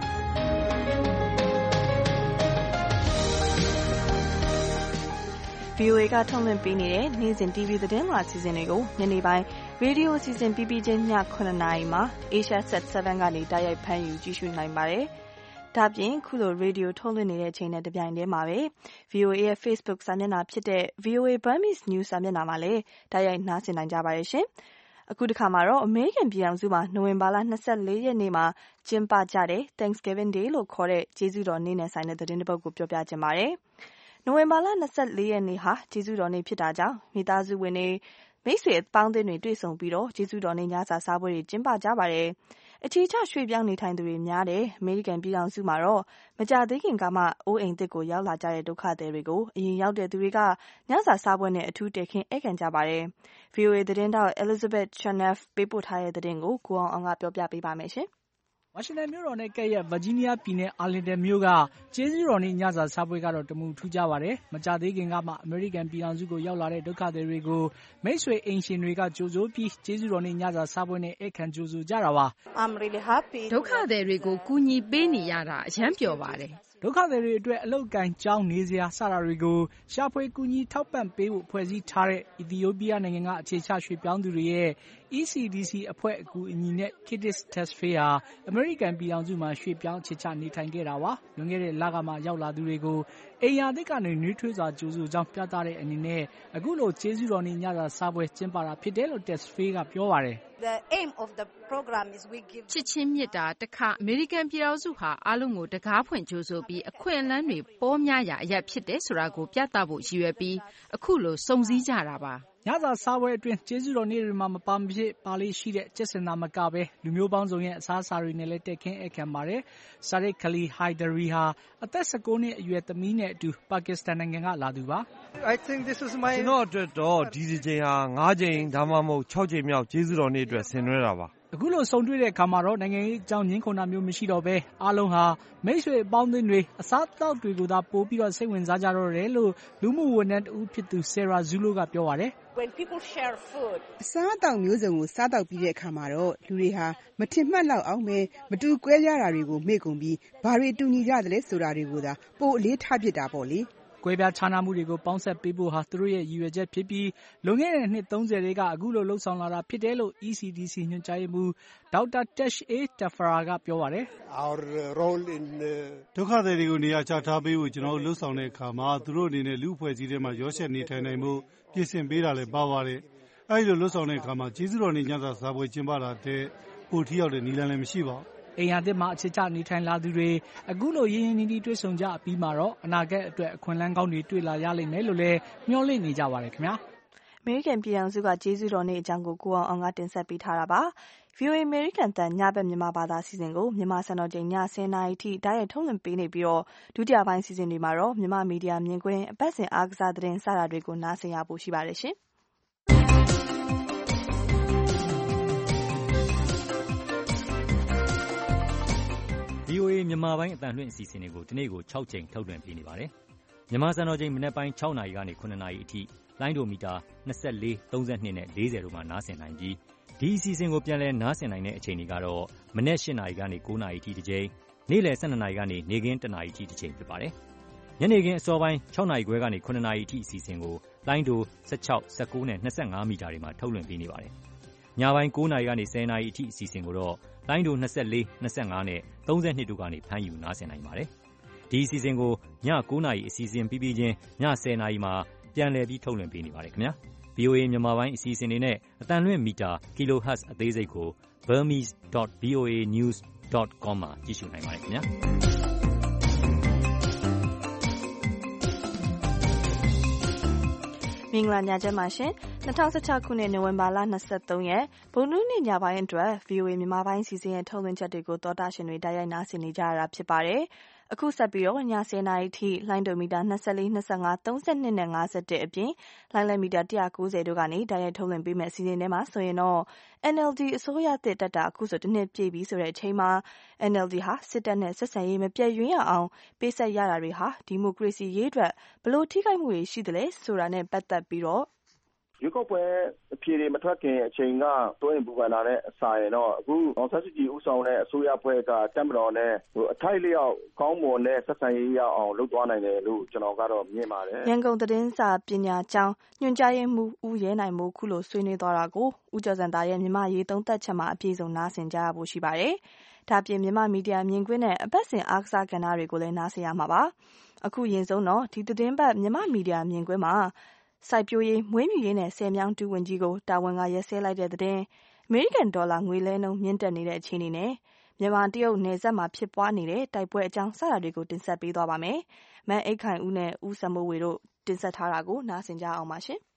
VOA ကထုတ်လွှင့်ပေးနေတဲ့နေ့စဉ် TV သတင်းလွှာအစီအစဉ်တွေကိုညနေပိုင်းရေဒီယိုအစီအစဉ်ပြီးပြီးချင်းည9:00 နာရီမှာ Asia Sat 7 ကနေတိုက်ရိုက်ဖမ်းယူကြည့်ရှုနိုင်ပါတယ်။ဒါပြင်ခုလိုရေဒီယိုထုတ်လွှင့်နေတဲ့အချိန်နဲ့တပြိုင်တည်းမှာပဲ VOA ရဲ့ Facebook စာမျက်နှာဖြစ်တဲ့ VOA Burmese News စာမျက်နှာမှာလည်းတိုက်ရိုက်နားဆင်နိုင်ကြပါတယ်ရှင်။အခုတစ်ခါမှာတော့အမေရိကန်ပြည်ထောင်စုမှာနိုဝင်ဘာလ24ရက်နေ့မှာကျင်းပကြတဲ့ Thanksgiving Day လို့ခေါ်တဲ့ကျေးဇူးတော်နေ့နဲ့ဆိုင်တဲ့သတင်းတစ်ပုဒ်ကိုပြောပြချင်ပါတယ်။နိုဝင်ဘာလ24ရက်နေ့ဟာကျေးဇူးတော်နေ့ဖြစ်တာကြောင့်မိသားစုဝင်တွေမိတ်ဆွေအပေါင်းအသင်းတွေတွေ့ဆုံပြီးတော့ကျေးဇူးတော်နေ့ညစာစားပွဲတွေကျင်းပကြပါတယ်။အခြေချရွှေ့ပြောင်းနေထိုင်သူတွေများတဲ့အမေရိကန်ပြည်ထောင်စုမှာတော့မကြာသေးခင်ကမှအိုးအိမ်သစ်ကိုရောက်လာကြတဲ့ဒုက္ခသည်တွေကိုအရင်ရောက်တဲ့သူတွေကညစာစားပွဲနဲ့အထူးတည်ခင်းဧည့်ခံကြပါတယ်။ VOA သတင်းတောက် Elizabeth Cherneff ပေးပို့ထားတဲ့သတင်းကိုကိုအောင်ကပြောပြပေးပါမယ်ရှင်။ဝါရှင်တန်မြို့တော်နဲ့ကပ်ရက်ဗာဂျီးနီးယားပြည်နယ်အာလင်တန်မြို့ကကျေးဇူးတော်နေ့ညစာစားပွဲကတော့တမူထူးခြားပါတယ်။မကြာသေးခင်ကမှအမေရိကန်ပြည်ထောင်စုကိုရောက်လာတဲ့ဒုက္ခသည်တွေကိုမိတ်ဆွေအိမ်ရှင်တွေကကြိုဆိုပြီးကျေးဇူးတော်နေ့ညစာစားပွဲနဲ့ဧည့်ခံကြိုဆိုကြတာပါ။ဒုက္ခသည်တွေကိုကူညီပေးနေရတာအရမ်းပျော်ပါတယ်။ဒုက္ခသည်တွေအတွက်အလုပ်ကိုင်ကျောင်းနေစရာစတာတွေကိုရှာဖွေကူညီထောက်ပံ့ပေးဖို့ဖွဲ့စည်းထားတဲ့အီသီယိုးပီးယားနိုင်ငံကအခြေချရွှေ့ပြောင်းသူတွေရဲ့ ECDC အဖွဲ့အကူအညီနဲ့ Kittis Tesfaye ဟာအမေရိကန်ပြည်ထောင်စုမှာရွှေ့ပြောင်းအခြေချနေထိုင်ခဲ့တာပါ။လွန်ခဲ့တဲ့လကမှရောက်လာသူတွေကိုအိမ်ယာသစ်ကနေနှွေးထွေးစွာကြိုဆိုကြောင်းပြသတဲ့အနေနဲ့အခုလိုကျေးဇူးတော်နေ့ညစာစားပွဲကျင်းပတာဖြစ်တယ်လို့ Tesfaye ကပြောပါတယ်။ချစ်ချင်းမေတ္တာတခါအမေရိကန်ပြည်ထောင်စုဟာအားလုံးကိုတကားဖွင့်ကြိုဆိုပြီးအခွင့်အလမ်းတွေပေါများရာအရပ်ဖြစ်တယ်ဆိုတာကိုပြသဖို့ရည်ရွယ်ပြီးအခုလိုစုံစည်းကြတာပါညစာစားပွဲအတွင်းကျေးဇူးတော်နေ့တွေမှာမပါမဖြစ်ပါလေးရှိတဲ့ကျက်စင်သာမကပဲလူမျိုးပေါင်းစုံရဲ့အစားအစာတွေနဲ့လည်းတက်ခင်းဧည့်ခံပါတယ်။ Sadiq Khalil Haidari ဟာအသက်19နှစ်အရွယ်သမီးနဲ့အတူပါကစ္စတန်နိုင်ငံကလာသူပါကျွန်တော်အတွက်တော့ဒီတစ်ကြိမ်ဟာ9ကြိမ်ဒါမှမဟုတ်6ကြိမ်မြောက်ကျေးဇူးတော်နေ့အတွက်ဆင်နွှဲတာပါအခုလိုဆုံတွေ့တဲ့အခါမှာတော့နိုင်ငံရေးအကြောင်းငင်းခုန်တာမျိုးမရှိတော့ပဲအားလုံးဟာမိတ်ဆွေအပေါင်းအသင်းတွေအစားအသောက်တွေကိုသာပို့ပြီးတော့စိတ်ဝင်စားကြတော့တယ်လို့လူမှုဝန်ထမ်းတဦးဖြစ်သူ Sarah Zulu ကပြောပါတယ်အစားအသောက်မျိုးစုံကိုစားတော့ပြီးတဲ့အခါမှာတော့လူတွေဟာမထင်မှတ်လောက်အောင်ပဲမတူကွဲပြားတာတွေကိုမေ့ကုန်ပြီးဘာတွေတူညီကြသလဲဆိုတာတွေကိုသာပိုအလေးထားဖြစ်တာပေါ့လေကွဲပြားခြားနားမှုတွေကိုပေါင်းစပ်ပေးဖို့ဟာသူတို့ရဲ့ရည်ရွယ်ချက်ဖြစ်ပြီးလွန်ခဲ့တဲ့နှစ်30တွေကအခုလိုလှုပ်ဆောင်လာတာဖြစ်တယ်လို့ ECDC ညွှန်ကြားရေးမှူးဒေါက်တာ Tesh A. Tafara ကပြောပါတယ်ဒုက္ခသည်တွေကိုနေရာချထားပေးဖို့ကျွန်တော်တို့လှုပ်ဆောင်တဲ့အခါမှာသူတို့အနေနဲ့လူအဖွဲ့အစည်းတွေမှာရောရှက်နေထိုင်နိုင်ဖို့ပြင်ဆင်ပေးတာလည်းပါပါတယ်အဲဒီလိုလှုပ်ဆောင်တဲ့အခါမှာကျေးဇူးတော်နေ့ညစာစားပွဲကျင်းပတာတဲ့ပိုထိရောက်တဲ့နည်းလမ်းလည်းမရှိပါဘူးအိမ်ယာသစ်မှာအခြေချနေထိုင်လာသူတွေအခုလိုရင်းရင်းနှီးနှီးတွေ့ဆုံကြအပြီးမှာတော့အနာဂတ်အတွက်အခွင့်အလမ်းကောင်းတွေတွေ့လာရလိမ့်မယ်လို့လည်းမျှော်လင့်နေကြပါတယ်ခင်ဗျာအမေရိကန်ပြည်ထောင်စုကကျေးဇူးတော်နေ့အကြောင်းကိုကိုအောင်ကတင်ဆက်ပေးထားတာပါ VOA အမေရိကန်တန်ညဘက်မြန်မာဘာသာအစီအစဉ်ကိုမြန်မာစံတော်ချိန်ည10:00 နာရီထိတိုက်ရိုက်ထုတ်လွှင့်ပေးနေပြီးတော့ဒုတိယပိုင်းအစီအစဉ်တွေမှာတော့မြန်မာမီဒီယာမြင်ကွင်းအပတ်စဉ်အားကစားသတင်းစတာတွေကိုနားဆင်ရဖို့ရှိပါတယ်ရှင် VOA မြန်မာပိုင်းအတန်လွှင့်အစီအစဉ်တွေကိုဒီနေ့ကို6ချိန်ထုတ်လွှင့်ပေးနေပါတယ်။မြန်မာစံတော်ချိန်မနက်ပိုင်း6နာရီကနေ9နာရီအထိလိုင်းဒိုမီတာ24 32နဲ့40တို့မှာနားဆင်နိုင်ပြီးဒီအစီအစဉ်ကိုပြန်လည်နားဆင်နိုင်တဲ့အချိန်တွေကတော့မနက်8နာရီကနေ9နာရီအထိတစ်ချိန်နေ့လယ်12နာရီကနေနေ့ခင်း1နာရီအထိတစ်ချိန်ဖြစ်ပါတယ်။ညနေခင်းအစောပိုင်း6နာရီခွဲကနေ9နာရီအထိအစီအစဉ်ကိုလိုင်းတို16 19နဲ့25မီတာတွေမှာထုတ်လွှင့်ပေးနေပါတယ်ညပိုင်း9နာရီကနေ10နာရီအထိအစီအစဉ်ကိုတော့လိုင်းတို24 25နဲ့32တို့ကနေဖမ်းယူနားဆင်နိုင်ပါတယ်ဒီအစီအစဉ်ကိုည9နာရီအစီအစဉ်ပြီးပြီးချင်းည10နာရီမှာပြန်လည်ပြီးထုတ်လွှင့်ပေးနေပါတယ်ခင်ဗျာ VOA မြန်မာပိုင်းအစီအစဉ်တွေနဲ့အတန်လွင့်မီတာ kilohertz အသေးစိတ်ကို burmese.voanews.com မှာကြည့်ရှုနိုင်ပါတယ်ခင်ဗျာမင်္ဂလာညချမ်းပါရှင်2016ခုနှစ်နိုဝင်ဘာလ23ရက်ဗုဒ္ဓနေ့ညပိုင်းအတွက် VOA မြန်မာပိုင်းစီစဉ်ရဲ့ထုတ်လွှင့်ချက်တွေကိုသောတာရှင်တွေတိုက်ရိုက်နားဆင်နေကြရတာဖြစ်ပါတယ်အခုဆက်ပြီးတော့ည10:00နာရီထိလိုင်းဒိုမီတာ24 25 32နဲ့51အပြင်လိုင်းလည်မီတာ190တို့ကနေတိုက်ရိုက်ထုတ်လွှင့်ပေးမယ့်အစီအစဉ်ထဲမှာဆိုရင်တော့ NLD အစိုးရသစ်တက်တာအခုဆိုတစ်နှစ်ပြည့်ပြီဆိုတဲ့အချိန်မှာ NLD ဟာစစ်တပ်နဲ့ဆက်ဆံရေးမပြတ်ယွင်းရအောင်ပေးဆက်ရတာတွေဟာဒီမိုကရေစီရေးအတွက်ဘယ်လိုထိခိုက်မှုတွေရှိသလဲဆိုတာနဲ့ပတ်သက်ပြီးတော့ရွေးကောက်ပွဲအဖြေတွေမထွက်ခင်အချိန်ကတွင်းပူပန်လာတဲ့အစာရင်တော့အခုအောင်ဆန်းစုကြည်ဦးဆောင်တဲ့အစိုးရဖွဲ့ကတက်မတော်နဲ့အထိုက်လျောက်ကောင်းမွန်တဲ့ဆက်ဆံရေးရအောင်လုပ်သွားနိုင်တယ်လို့ကျွန်တော်ကတော့မြင်ပါတယ်ရန်ကုန်သတင်းစာပညာကျောင်းညွှန်ကြားရေးမှူးဦးရဲနိုင်မိုးခုလိုဆွေးနွေးသွားတာကိုဦးကျော်စံသားရဲ့မြန်မာရေးသုံးသပ်ချက်မှာအပြည့်စုံနားဆင်ကြရဖို့ရှိပါတယ်ဒါပြင်မြန်မာမီဒီယာမြင်ကွင်းနဲ့အပတ်စဉ်အားကစားကဏ္ဍတွေကိုလည်းနားဆင်ရမှာပါအခုရင်ဆုံးတော့ဒီသတင်းပတ်မြန်မာမီဒီယာမြင်ကွင်းမှာစိုက်ပျိုးရေးမွေးမြူရေးနဲ့ဆယ်မြောင်းတူဝန်ကြီးကိုတာဝန်ကရက်စဲလိုက်တဲ့တဲ့အမေရိကန်ဒေါ်လာငွေလဲနှုန်းမြင့်တက်နေတဲ့အခြေအနေနဲ့မြန်မာတရုတ်နယ်စပ်မှာဖြစ်ပွားနေတဲ့တိုက်ပွဲအကြောင်းစတာတွေကိုတင်ဆက်ပေးသွားပါမယ်။မန်အိတ်ခိုင်ဦးနဲ့ဦးစမိုးဝေတို့တင်ဆက်ထားတာကိုနားဆင်ကြအောင်ပါရှင်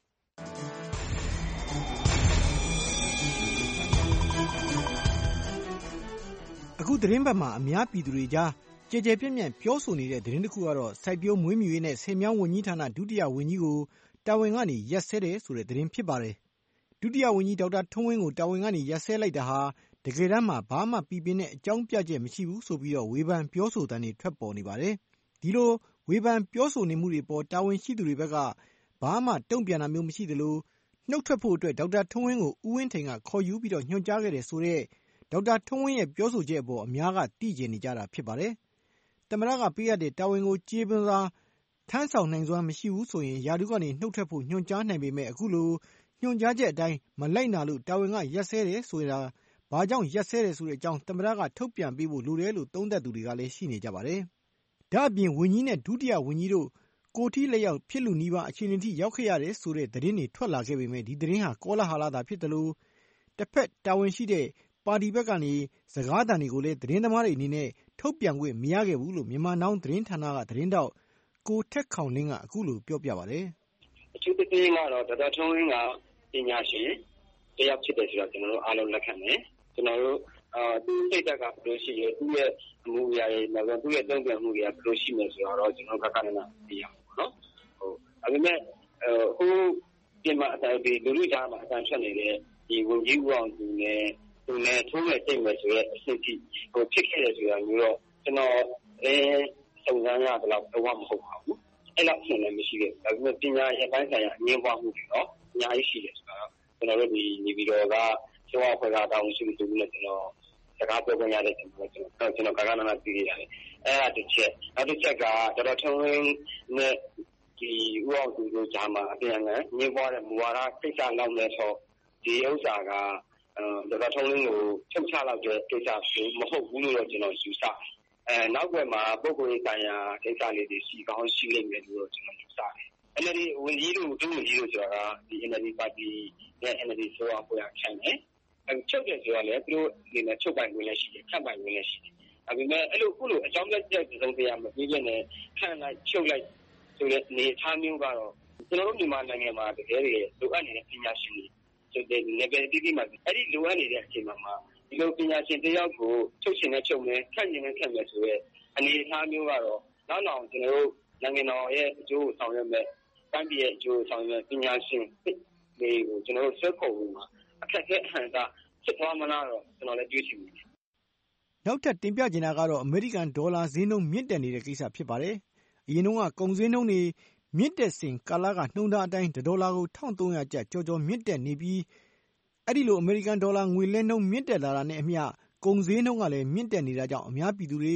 ။အခုသတင်းပတ်မှာအများပြည်သူတွေကြားကြဲကြဲပြန့်ပြန့်ပြောဆိုနေတဲ့သတင်းတစ်ခုကတော့စိုက်ပျိုးမွေးမြူရေးနဲ့ဆယ်မြောင်းဝန်ကြီးဌာနဒုတိယဝန်ကြီးကိုတာဝန်ကနေရပ်စဲတယ်ဆိုတဲ့သတင်းဖြစ်ပါတယ်။ဒုတိယဝန်ကြီးဒေါက်တာထွန်းဝင်းကိုတာဝန်ကနေရပ်စဲလိုက်တာဟာတကယ်တမ်းမှာဘာမှပြည်ပြင်းတဲ့အကြောင်းပြချက်မရှိဘူးဆိုပြီးတော့ဝေဖန်ပြောဆိုသံတွေထွက်ပေါ်နေပါတယ်။ဒီလိုဝေဖန်ပြောဆိုနေမှုတွေပေါ်တာဝန်ရှိသူတွေဘက်ကဘာမှတုံ့ပြန်တာမျိုးမရှိသလိုနှုတ်ထွက်ဖို့အတွက်ဒေါက်တာထွန်းဝင်းကိုဦးဝင်းထိန်ကခေါ်ယူပြီးတော့ညွှန်ကြားခဲ့တယ်ဆိုတဲ့ဒေါက်တာထွန်းဝင်းရဲ့ပြောဆိုချက်အပေါ်အများကသိကျင်နေကြတာဖြစ်ပါတယ်။သမ္မတကပေးရတဲ့တာဝန်ကိုကျေပွန်စွာထမ်းဆောင်နိုင်စွမ်းမရှိဘူးဆိုရင်ရာထူးကနေနှုတ်ထွက်ဖို့ညွှန်ကြားနိုင်ပေမဲ့အခုလိုညွှန်ကြားချက်အတိုင်းမလိုက်နာလို့တာဝန်ကရပ်စဲတယ်ဆိုတာဘာကြောင့်ရပ်စဲတယ်ဆိုတဲ့အကြောင်းသမ္မတကထုတ်ပြန်ပေးဖို့လိုတယ်လို့သုံးသပ်သူတွေကလည်းရှိနေကြပါတယ်။ဒါ့အပြင်ဝန်ကြီးနဲ့ဒုတိယဝန်ကြီးတို့ကိုထီလက်ရောက်ဖြစ်လူနီးပါးအခြေအနေထိရောက်ခဲ့ရတယ်ဆိုတဲ့သတင်းတွေထွက်လာခဲ့ပေမဲ့ဒီသတင်းဟာကောလာဟလသာဖြစ်တယ်လို့တစ်ဖက်တာဝန်ရှိတဲ့ပါတီဘက်ကနေစကားသံတွေကိုလည်းသတင်းသမားတွေအနေနဲ့ထုတ်ပြန်ခွင့်မရခဲ့ဘူးလို့မြန်မာနောင်သတင်းဌာနကသတင်းတောက်ကိုထက်ခေါင်လင်းကအခုလိုပြောပြပါတယ်။အထူးသဖြင့်ကတော့ဒေါက်တာထွန်းဝင်းကပညာရှင်တယောက်ဖြစ်တယ်ဆိုတော့ကျွန်တော်တို့အားလုံးလက်ခံတယ်။ကျွန်တော်တို့သူ့စိတ်ဓာတ်ကဘယ်လိုရှိရဲသူ့ရဲ့အမှုအရာတွေနောက်သူ့ရဲ့တုံ့ပြန်မှုတွေကဘယ်လိုရှိမယ်ဆိုတော့ကျွန်တော်တို့ကလည်းသိရမှာပေါ့နော်။အဲ့ဒါဟိုပြင်မှာအတိုင်းဒီလူလူကြားမှာအတိုင်းထွက်နေတဲ့ဒီဝန်ကြီးဦးအောင်သူနဲ့ထိုးမဲ့တိတ်မဲ့ဆိုရဲအဆင့်ထိဖြစ်ခဲ့တယ်ဆိုတာမျိုးတော့ကျွန်တော်စုံစမ်းရဘယ်လောက်တော့မဟုတ်ပါဘူးအဲ့လောက်ဆင်လည်းမရှိခဲ့ဘူးဒါပေမဲ့ပညာရေးပိုင်းဆိုင်ရာအငြင်းပွားမှုတွေတော့အများကြီးရှိတယ်ဆိုတော့ကျွန်တော်တို့ဒီနေပြည်တော်ကကျောင်းအဖွဲ့ကတာဝန်ရှိသူတွေနဲ့ကျွန်တော်စကားပြောခွင့်ရတဲ့ကျွန်တော်ကာကနာသိရတယ်အဲ့ဒါတစ်ချက်နောက်တစ်ချက်ကဒေါက်တာထွန်းဝင်းနဲ့ဒီဦးအောင်သူတို့ဂျာမှာအပြန်အလှန်ငြင်းပွားတဲ့မူဝါဒကိစ္စလောက်နဲ့ဆိုဒီဥစ္စာကဒေါက်တာထွန်းဝင်းကိုချုပ်ချလောက်တဲ့ကိစ္စမဟုတ်ဘူးလို့ကျွန်တော်ယူဆတယ်နောက်ွယ်မှာပုဂ္ဂိုလ်ရေးဆိုင်ရာကိစ္စလေးတွေရှိကောင်းရှိလိမ့်မယ်လို့ကျွန်တော်ယူဆတယ်။ NLD ဝန်ကြီးတို့ဒုဝန်ကြီးတို့ဆိုတာဒီ NLD ပါတီနဲ့ NLD ဆိုအောင်ပေါ်ရခံတယ်။ချုပ်တယ်ဆိုတာလည်းသူတို့ဒီနဲ့ချုပ်ပိုင်ဝင်လည်းရှိတယ်ခန့်ပိုင်ဝင်လည်းရှိတယ်။ဒါပေမဲ့အဲ့လိုခုလိုအကြောင်းပြချက်စုံတရားမပြည့်ပြည့်နဲ့ခန့်လိုက်ချုပ်လိုက်ဆိုတဲ့အနေအထားမျိုးကတော့ကျွန်တော်တို့မြန်မာနိုင်ငံမှာတကယ်လိုအပ်နေတဲ့ပညာရှင်တွေဆိုတဲ့ level တိတိမှာအဲ့ဒီလိုအပ်နေတဲ့အချိန်မှာဒီလိုပညာရှင်တယောက်ကိုချုပ်ရှင်နဲ့ချုပ်မယ်ခန့်ရင်နဲ့ခန့်မယ်ဆိုရဲအနေအထားမျိုးကတော့နောက်ကျွန်တော်တို့နိုင်ငံတော်ရဲ့အကျိုးဆောင်ရွက်မဲ့တိုင်းပြည်ရဲ့အကျိုးဆောင်ရွက်ပညာရှင်တွေကိုကျွန်တော်တို့ဆွဲခေါ်ဖို့မှာအခက်အခဲအဟန့်တာဖြစ်သွားမလားတော့ကျွန်တော်လည်းတွေးကြည့်မိတယ်။နောက်ထပ်တင်ပြချင်တာကတော့အမေရိကန်ဒေါ်လာဈေးနှုန်းမြင့်တက်နေတဲ့ကိစ္စဖြစ်ပါတယ်။အရင်တုန်းကကုန်ဈေးနှုန်းတွေမြင့်တက်စဉ်ကာလကနှုန်းထားအတိုင်းဒေါ်လာကို1300ကျပ်ကျော်မြင့်တက်နေပြီးအဲ့ဒီလိုအမေရိကန်ဒေါ်လာငွေလဲနှုန်းမြင့်တက်လာတာနဲ့အမျှကုန်ဈေးနှုန်းကလည်းမြင့်တက်နေတာကြောင့်အများပြည်သူတွေ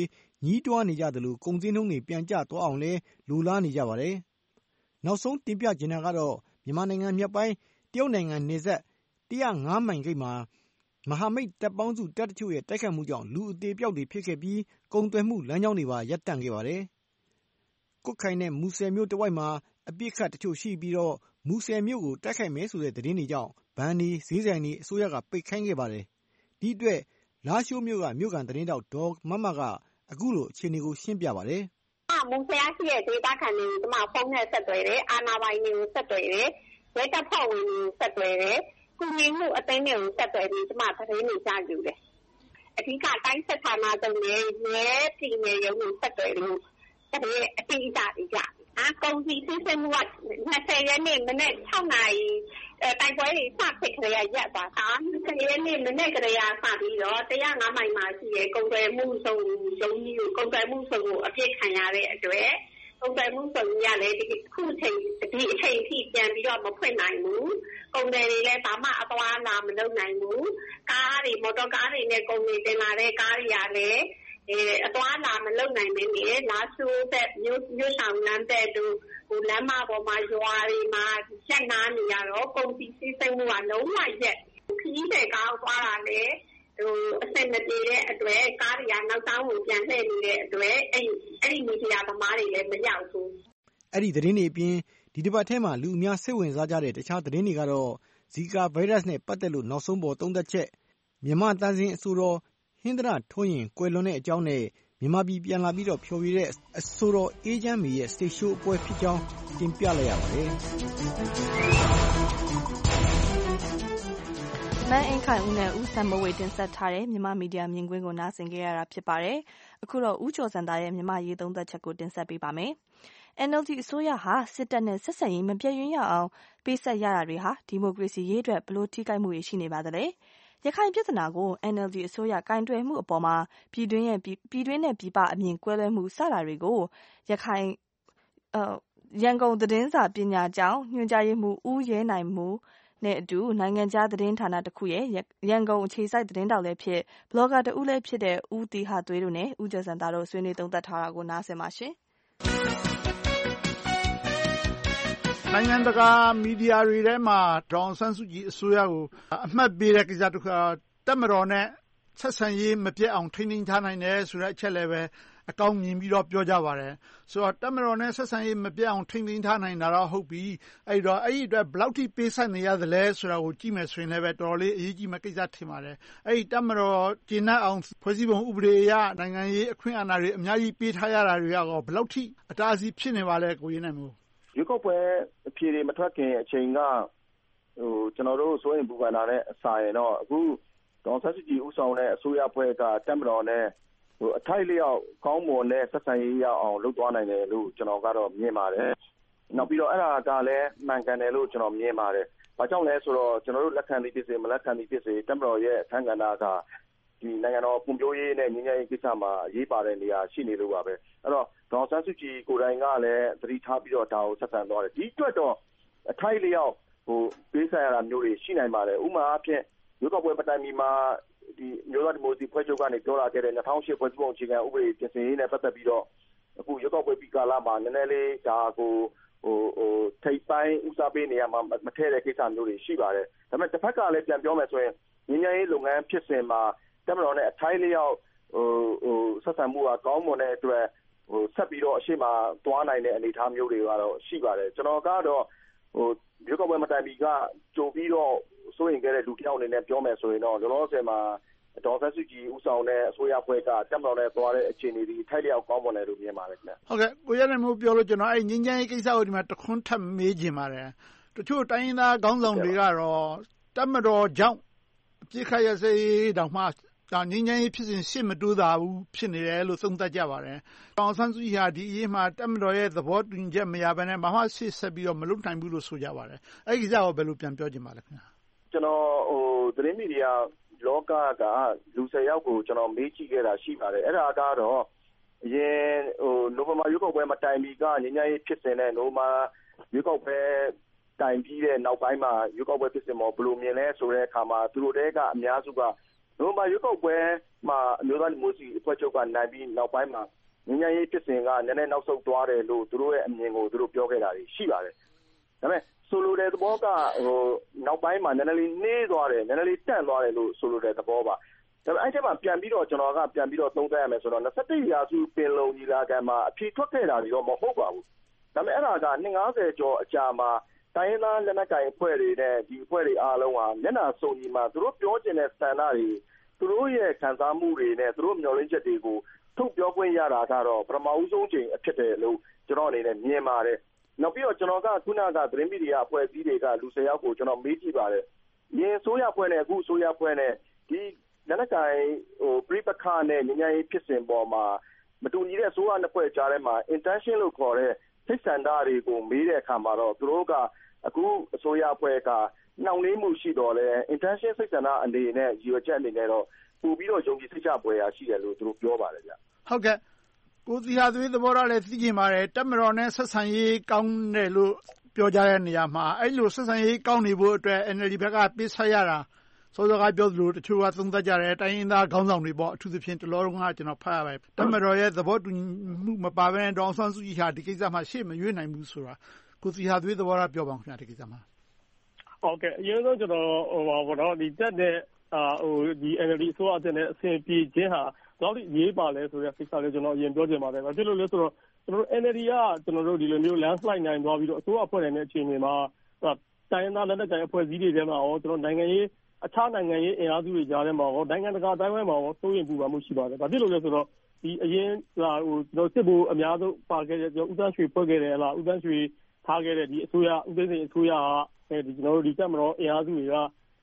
ညည်းတွားနေကြသလိုကုန်ဈေးနှုန်းတွေပြန်ကျသွားအောင်လည်းလိုလားနေကြပါတယ်။နောက်ဆုံးတင်ပြချင်တာကတော့မြန်မာနိုင်ငံမြောက်ပိုင်းတရုတ်နိုင်ငံနယ်စပ်105 မိုင်ဂိတ်မှာမဟာမိတ်တပ်ပေါင်းစုတပ်တချို့ရဲ့တိုက်ခိုက်မှုကြောင့်လူအသေအပျောက်တွေဖြစ်ခဲ့ပြီးကုန်သွယ်မှုလမ်းကြောင်းတွေပါရပ်တန့်ခဲ့ပါတယ်။ကွတ်ခိုင်နဲ့မူဆယ်မြို့တဝိုက်မှာအပစ်အခတ်တချို့ရှိပြီးတော့မူဆယ်မြို့ကိုတိုက်ခိုက်မယ်ဆိုတဲ့သတင်းတွေကြောင့်ဘဏ်တွေဈေးဆိုင်တွေအစိုးရကပိတ်ခိုင်းခဲ့ပါတယ်။ဒီအတွက်လားရှိုးမြို့ကမြို့ခံသတင်းတောက်ဒေါ်မမကအခုလိုအခြေအနေကိုရှင်းပြပါတယ်။မူဆယ်ရှိတဲ့ဒေသခံတွေကိုကျမဖုန်းနဲ့ဆက်သွယ်တယ်အာဏာပိုင်တွေကိုဆက်သွယ်တယ်ရဲတပ်ဖွဲ့ဝင်တွေကိုဆက်သွယ်တယ်ကုညီမှုအသိတွေကိုဆက်သွယ်ပြီးကျမသတင်းတွေကြားယူတယ်။အဓိကတိုင်းစစ်ဌာနချုပ်နဲ့ရဲပြည်နယ်ရုံးကိုဆက်သွယ်လို့သတင်းအတိအကျတွေကြားကုန်စည်စီးဆင်းမှုက20 ရက်နေ့မနေ့6 နာရီတိုက်ပွဲတွေစဖြစ်ကြရရက်သွားတာ20 ရက်နေ့မနေ့ကလေးကစပြီးတော့105 မိုင်မှာရှိတဲ့ကုန်သွယ်မှုစုံရုံးကြီးကိုကုန်သွယ်မှုစုံကိုအပြစ်ခံရတဲ့အတွက်ကုန်သွယ်မှုစုံကြီးကလည်းဒီအချိန်ထိပြန်ပြီးတော့မဖွင့်နိုင်ဘူးကုန်တယ်တွေလည်းဘာမှအသွားလာမလုပ်နိုင်ဘူးကားတွေမော်တော်ကားတွေနဲ့ကုန်တွေတင်လာတဲ့ကားတွေကလည်းအသွားလာမလုပ်နိုင်မင်းနဲ့လားရှိုးတဲ့မြို့ဆောင်လမ်းတဲ့တို့လမ်းမပေါ်မှာရွာတွေမှာရက်နာနေရတော့ကုန်စည်စီးဆင်းမှုကလုံးဝရက်ခီးတဲ့ကားသွားတာလည်းအစင်မပြေတဲ့အတွက်ကားတွေကနောက်တောင်းကိုပြန်လှည့်နေတဲ့အတွက်အဲ့ဒီမီဒီယာသမားတွေလည်းမရောက်ဘူးအဲ့ဒီသတင်းတွေအပြင်ဒီတစ်ပတ်ထဲမှာလူအများစိတ်ဝင်စားကြတဲ့တခြားသတင်းတွေကတော့ဇီကာဗိုင်းရပ်စ်နဲ့ပတ်သက်လို့နောက်ဆုံးပေါ်သုံးသပ်ချက်မြန်မာတန်စင်အဆိုတော်ဟင်္ဒရထွန်းရင်ကွယ်လွန်တဲ့အကြောင်းနဲ့မြန်မာပြည်ပြန်လာပြီးတော့ဖျော်ဖြေတဲ့အဆိုတော်အေးချမ်းမီရဲ့စတိတ်ရှိုးအပွဲဖြစ်ကြောင်းတင်ပြလိုက်ရပါတယ်။မန်းအင်းခိုင်ဦးနဲ့ဦးစံမိုးဝေတင်ဆက်ထားတဲ့မြန်မာမီဒီယာမြင်ကွင်းကိုနားဆင်ကြရတာဖြစ်ပါတယ်။အခုတော့ဦးကျော်စံသားရဲ့မြန်မာရေးသုံးသပ်ချက်ကိုတင်ဆက်ပေးပါမယ်။ NLD အစိုးရဟာစစ်တပ်နဲ့ဆက်ဆံရေးမပြတ်ယွင်းရအောင်ပေးဆက်ရတာတွေဟာဒီမိုကရေစီရေးအတွက်ဘလို့ထိခိုက်မှုရှိနေပါသလဲ။ရခိုင်ပြဿနာကို NLD အစိုးရကင်တွယ်မှုအပေါ်မှာပြည်တွင်းနဲ့ပြည်ပအမြင်ကွဲလွဲမှုစတာတွေကိုရန်ကုန်သတင်းစာပညာကျောင်းညွှန်ကြားရေးမှူးဦးရဲနိုင်မှုနဲ့အတူနိုင်ငံခြားသတင်းဌာနတစ်ခုရဲ့ရန်ကုန်အခြေစိုက်သတင်းတောက်လည်းဖြစ်ဘလော့ဂါတဦးလည်းဖြစ်တဲ့ဦးတီဟာသွေးတို့နဲ့ဦးကျော်စံသားတို့ဆွေးနွေးသုံးသပ်ထားတာကိုနားဆင်ပါရှင်။နိုင်ငံတကာမီဒီယာတွေထဲမှာဒေါ်အောင်ဆန်းစုကြည်အစိုးရကိုအမှတ်ပေးတဲ့ကိစ္စတစ်ခုကတပ်မတော်နဲ့ဆက်ဆံရေးမပြတ်အောင်ထိန်းသိမ်းထားနိုင်တယ်ဆိုတဲ့အချက်လည်းပဲအကောင်းမြင်ပြီးတော့ပြောကြပါတယ်ဆိုတော့တပ်မတော်နဲ့ဆက်ဆံရေးမပြတ်အောင်ထိန်းသိမ်းထားနိုင်တာတော့ဟုတ်ပြီအဲ့တော့အဲ့ဒီအတွက်ဘယ်လောက်ထိပေးဆက်နေရသလဲဆိုတာကိုကြည့်မယ်ဆိုရင်လည်းပဲတော်တော်လေးအရေးကြီးမှကိစ္စထင်ပါတယ်အဲ့ဒီတပ်မတော်ကျင့်အောင်ဖွဲ့စည်းပုံဥပဒေအရနိုင်ငံရေးအခွင့်အာဏာတွေအများကြီးပေးထားရတာတွေကတော့ဘယ်လောက်ထိအတားအဆီးဖြစ်နေပါလဲကိုရင်းနိုင်မို့ရွေးကောက်ပွဲအဖြေတွေမထွက်ခင်အချိန်ကကျွန်တော်တို့စိုးရင်ပူပန်တာနဲ့အစာရင်တော့အခုဒေါ်ဆန်းစုကြည်ဦးဆောင်တဲ့အစိုးရအဖွဲ့ကတပ်မတော်နဲ့အထိုက်လျောက်ကောင်းမွန်တဲ့ဆက်ဆံရေးရအောင်လုပ်သွားနိုင်တယ်လို့ကျွန်တော်ကတော့မြင်ပါတယ်။နောက်ပြီးတော့အဲ့ဒါကလည်းမှန်ကန်တယ်လို့ကျွန်တော်မြင်ပါတယ်။ဘာကြောင့်လဲဆိုတော့ကျွန်တော်တို့လက်ခံသည်ဖြစ်စေမလက်ခံသည်ဖြစ်စေတပ်မတော်ရဲ့အခမ်းကဏ္ဍကဒီနိုင်ငံတော်ပုံပြိုးရေးနဲ့ငြိမ်းချမ်းရေးကိစ္စမှာအရေးပါတဲ့နေရာရှိနေလို့ပါပဲ။အဲ့တော့ဒေါ်ဆန်းစုကြည်ကိုယ်တိုင်ကလည်းသတိထားပြီးတော့ဒါကိုဆက်ဆံသွားတယ်။ဒီအတွက်တော့အထိုက်လျောက်ပေးဆက်ရတာမျိုးတွေရှိနိုင်ပါတယ်။ဥပမာအားဖြင့်ရွေးကောက်ပွဲပတိုင်မီမှာဒီမျိုးသားဒီမိုကရေစီဖွဲ့ချုပ်ကနေပြောလာခဲ့တဲ့2008ဖွဲ့စည်းပုံအခြေခံဥပဒေပြင်ဆင်ရေးနဲ့ပတ်သက်ပြီးတော့အခုရွေးကောက်ပွဲပြီးကာလမှာနည်းနည်းလေးဒါကိုထိပ်ပိုင်းဥစားပေးနေရမှာမထည့်တဲ့ကိစ္စမျိုးတွေရှိပါတယ်။ဒါပေမဲ့တစ်ဖက်ကလည်းပြန်ပြောမယ်ဆိုရင်ငြိမ်းချမ်းရေးလုပ်ငန်းဖြစ်စဉ်မှာတပ်မတော်နဲ့အထိုက်လျောက်ဆက်ဆံမှုကကောင်းမွန်တဲ့အတွက်ဆက်ပြီးတော့အရှိမသွားနိုင်တဲ့အနေအထားမျိုးတွေကတော့ရှိပါတယ်။ကျွန်တော်ကတော့ရွေးကောက်ပွဲမတိုင်မီကကြိုပြီးတော့စိုးရင်ခဲ့တဲ့လူတစ်ယောက်အနေနဲ့ပြောမယ်ဆိုရင်တော့လောလောဆယ်မှာဒေါ်ဆန်းစုကြည်ဦးဆောင်တဲ့အစိုးရဖွဲ့ကတပ်မတော်နဲ့သွားတဲ့အခြေအနေတွေထိုက်လျောက်ကောင်းမွန်တယ်လို့မြင်ပါတယ်ခင်ဗျ။ဟုတ်ကဲ့ကိုရနိုင်မို့ပြောလို့ကျွန်တော်အဲ့ငင်းချမ်းရေးကိစ္စကိုဒီမှာတခွန်းထပ်မေးချင်ပါတယ်။တချို့တိုင်းရင်းသားခေါင်းဆောင်တွေကတော့တပ်မတော်ကြောင့်အပြစ်ခတ်ရစေးတောင်မှဒါငင်းချမ်းရေးဖြစ်စဉ်ရှေ့မတိုးတာဘူးဖြစ်နေတယ်လို့သုံးသပ်ကြပါတယ်။ဒေါ်ဆန်းစုကြည်ဟာဒီအရေးမှာတပ်မတော်ရဲ့သဘောတူညီချက်မရဘဲနဲ့ဘာမှရှေ့ဆက်ပြီးတော့မလုပ်နိုင်ဘူးလို့ဆိုကြပါတယ်။အဲ့ဒီကိစ္စကိုဘယ်လိုပြန်ပြောချင်ပါလဲခင်ဗျာ။ကျွန်တော်သတင်းမီဒီယာလောကကလူ10ယောက်ကိုကျွန်တော်မေးကြည့်ခဲ့တာရှိပါတယ်အဲ့ဒါကတော့အရင်နိုဝင်ဘာရွေးကောက်ပွဲမတိုင်မီကငြိမ်းချမ်းရေးဖြစ်စဉ်နဲ့နိုဝင်ဘာရွေးကောက်ပွဲတိုင်ပြီးတဲ့နောက်ပိုင်းမှာရွေးကောက်ပွဲဖြစ်စဉ်မှာဘယ်လိုမြင်လဲဆိုတဲ့အခါမှာသူတို့တဲကအများစုကနိုဝင်ဘာရွေးကောက်ပွဲမှာအမျိုးသားဒီမိုကရေစီအဖွဲ့ချုပ်ကနိုင်ပြီးနောက်ပိုင်းမှာငြိမ်းချမ်းရေးဖြစ်စဉ်ကနည်းနည်းနောက်ဆုတ်သွားတယ်လို့သူတို့ရဲ့အမြင်ကိုသူတို့ပြောခဲ့တာတွေရှိပါတယ်ဒါပေမဲ့ဆိုလိုတဲ့သဘောကနောက်ပိုင်းမှာနည်းနည်းလေးနှေးသွားတယ်နည်းနည်းလေးတန့်သွားတယ်လို့ဆိုလိုတဲ့သဘောပါဒါပေမဲ့အဲ့ဒီမှာပြန်ပြီးတော့ကျွန်တော်ကပြန်ပြီးတော့သုံးသပ်ရမယ်ဆိုတော့21ရာစုပင်လုံညီလာခံမှာအဖြေထွက်ခဲ့တာတွေတော့မဟုတ်ပါဘူးဒါပေမဲ့အဲ့ဒါက250ကျော်အကြာမှာတိုင်းရင်းသားလက်နက်ကိုင်အဖွဲ့တွေနဲ့ဒီအဖွဲ့တွေအားလုံးဟာမျက်နှာစုံညီမှာသူတို့ပြောချင်တဲ့စံနာတွေသူတို့ရဲ့ခံစားမှုတွေနဲ့သူတို့မျှော်လင့်ချက်တွေကိုထုတ်ပြောခွင့်ရတာကတော့ပထမဦးဆုံးချိန်အဖြစ်တယ်လို့ကျွန်တော်အနေနဲ့မြင်ပါတယ်နောက်ပြီးတော့ကျွန်တော်ကခုနကသတင်းမီဒီယာအဖွဲ့အစည်းတွေကလူ၁၀ယောက်ကိုကျွန်တော်မေးကြည့်ပါတယ်။ရင်ဆိုရဖွဲ့နဲ့အခုဆိုရဖွဲ့နဲ့ဒီလက်နက်ကိုင်ပြိပခါနဲ့ညဉ့်ညမ်းရေးဖြစ်စဉ်ပေါ်မှာမတူညီတဲ့အစိုးရနှစ်ဖွဲ့ကြားထဲမှာ intention လို့ခေါ်တဲ့စိတ်ဆန္ဒတွေကိုမေးတဲ့အခါမှာတော့သူတို့ကအခုအစိုးရဖွဲ့ကနှောင့်နှေးမှုရှိတော့လဲ intention စိတ်ဆန္ဒအနေနဲ့ရည်ရွယ်ချက်အနေနဲ့တော့ပို့ပြီးတော့ယုံကြည်စိတ်ချပွဲရရှိတယ်လို့သူတို့ပြောပါတယ်ဗျ။ဟုတ်ကဲ့ကိုသီဟာသွေးသဘောထားလည်းသိကျင်ပါတယ်တပ်မတော်နဲ့ဆက်ဆံရေးကောင်းတယ်လို့ပြောကြတဲ့နေရာမှာအဲ့လိုဆက်ဆံရေးကောင်းနေဖို့အတွက် NLD ဘက်ကပေးဆက်ရတာစောစောကပြောသလိုတချို့ကသုံးသပ်ကြတယ်တိုင်းရင်းသားခေါင်းဆောင်တွေပေါ့အထူးသဖြင့်တလောလုံးကကျွန်တော်ဖတ်ရပါတယ်တပ်မတော်ရဲ့သဘောတူညီမှုမပါဘဲနဲ့ဒေါအောင်ဆန်းစုကြည်ဟာဒီကိစ္စမှာရှေ့မရွေးနိုင်ဘူးဆိုတာကိုသီဟာသွေးသဘောထားပြောပါဦးခင်ဗျာဒီကိစ္စမှာဟုတ်ကဲ့အရင်ဆုံးကျွန်တော်ဘောနော်ဒီတက်တဲ့ဒီ NLD အစိုးရအတဲ့အဆင်ပြေခြင်းဟာတော့ရေးပါလဲဆိုတဲ့ကိစ္စလေးကျွန်တော်အရင်ပြောချင်ပါတယ်။ဘာဖြစ်လို့လဲဆိုတော့ကျွန်တော် NLD ကကျွန်တော်တို့ဒီလိုမျိုး landslide နိုင်သွားပြီးတော့အစိုးရအဖွဲ့တဲ့အခြေအနေမှာတိုင်းရင်းသားလက်နက်ကိုင်အဖွဲ့အစည်းတွေထဲမှာရောကျွန်တော်နိုင်ငံရေးအခြားနိုင်ငံရေးအင်အားစုတွေကြားထဲမှာရောနိုင်ငံတကာတိုင်းဝန်းမှာရောစိုးရိမ်ပူပန်မှုရှိပါတယ်။ဘာဖြစ်လို့လဲဆိုတော့ဒီအရင်ကျွန်တော်စစ်ဖို့အများဆုံးပါခဲ့တဲ့ကျွန်တော်ဦးသန်းရွှေဖွဲ့ခဲ့တယ်လားဦးသန်းရွှေထားခဲ့တဲ့ဒီအစိုးရဦးသိန်းစိန်အစိုးရကဒီကျွန်တော်တို့ဒီတက်မတော်အင်အားစုတွေက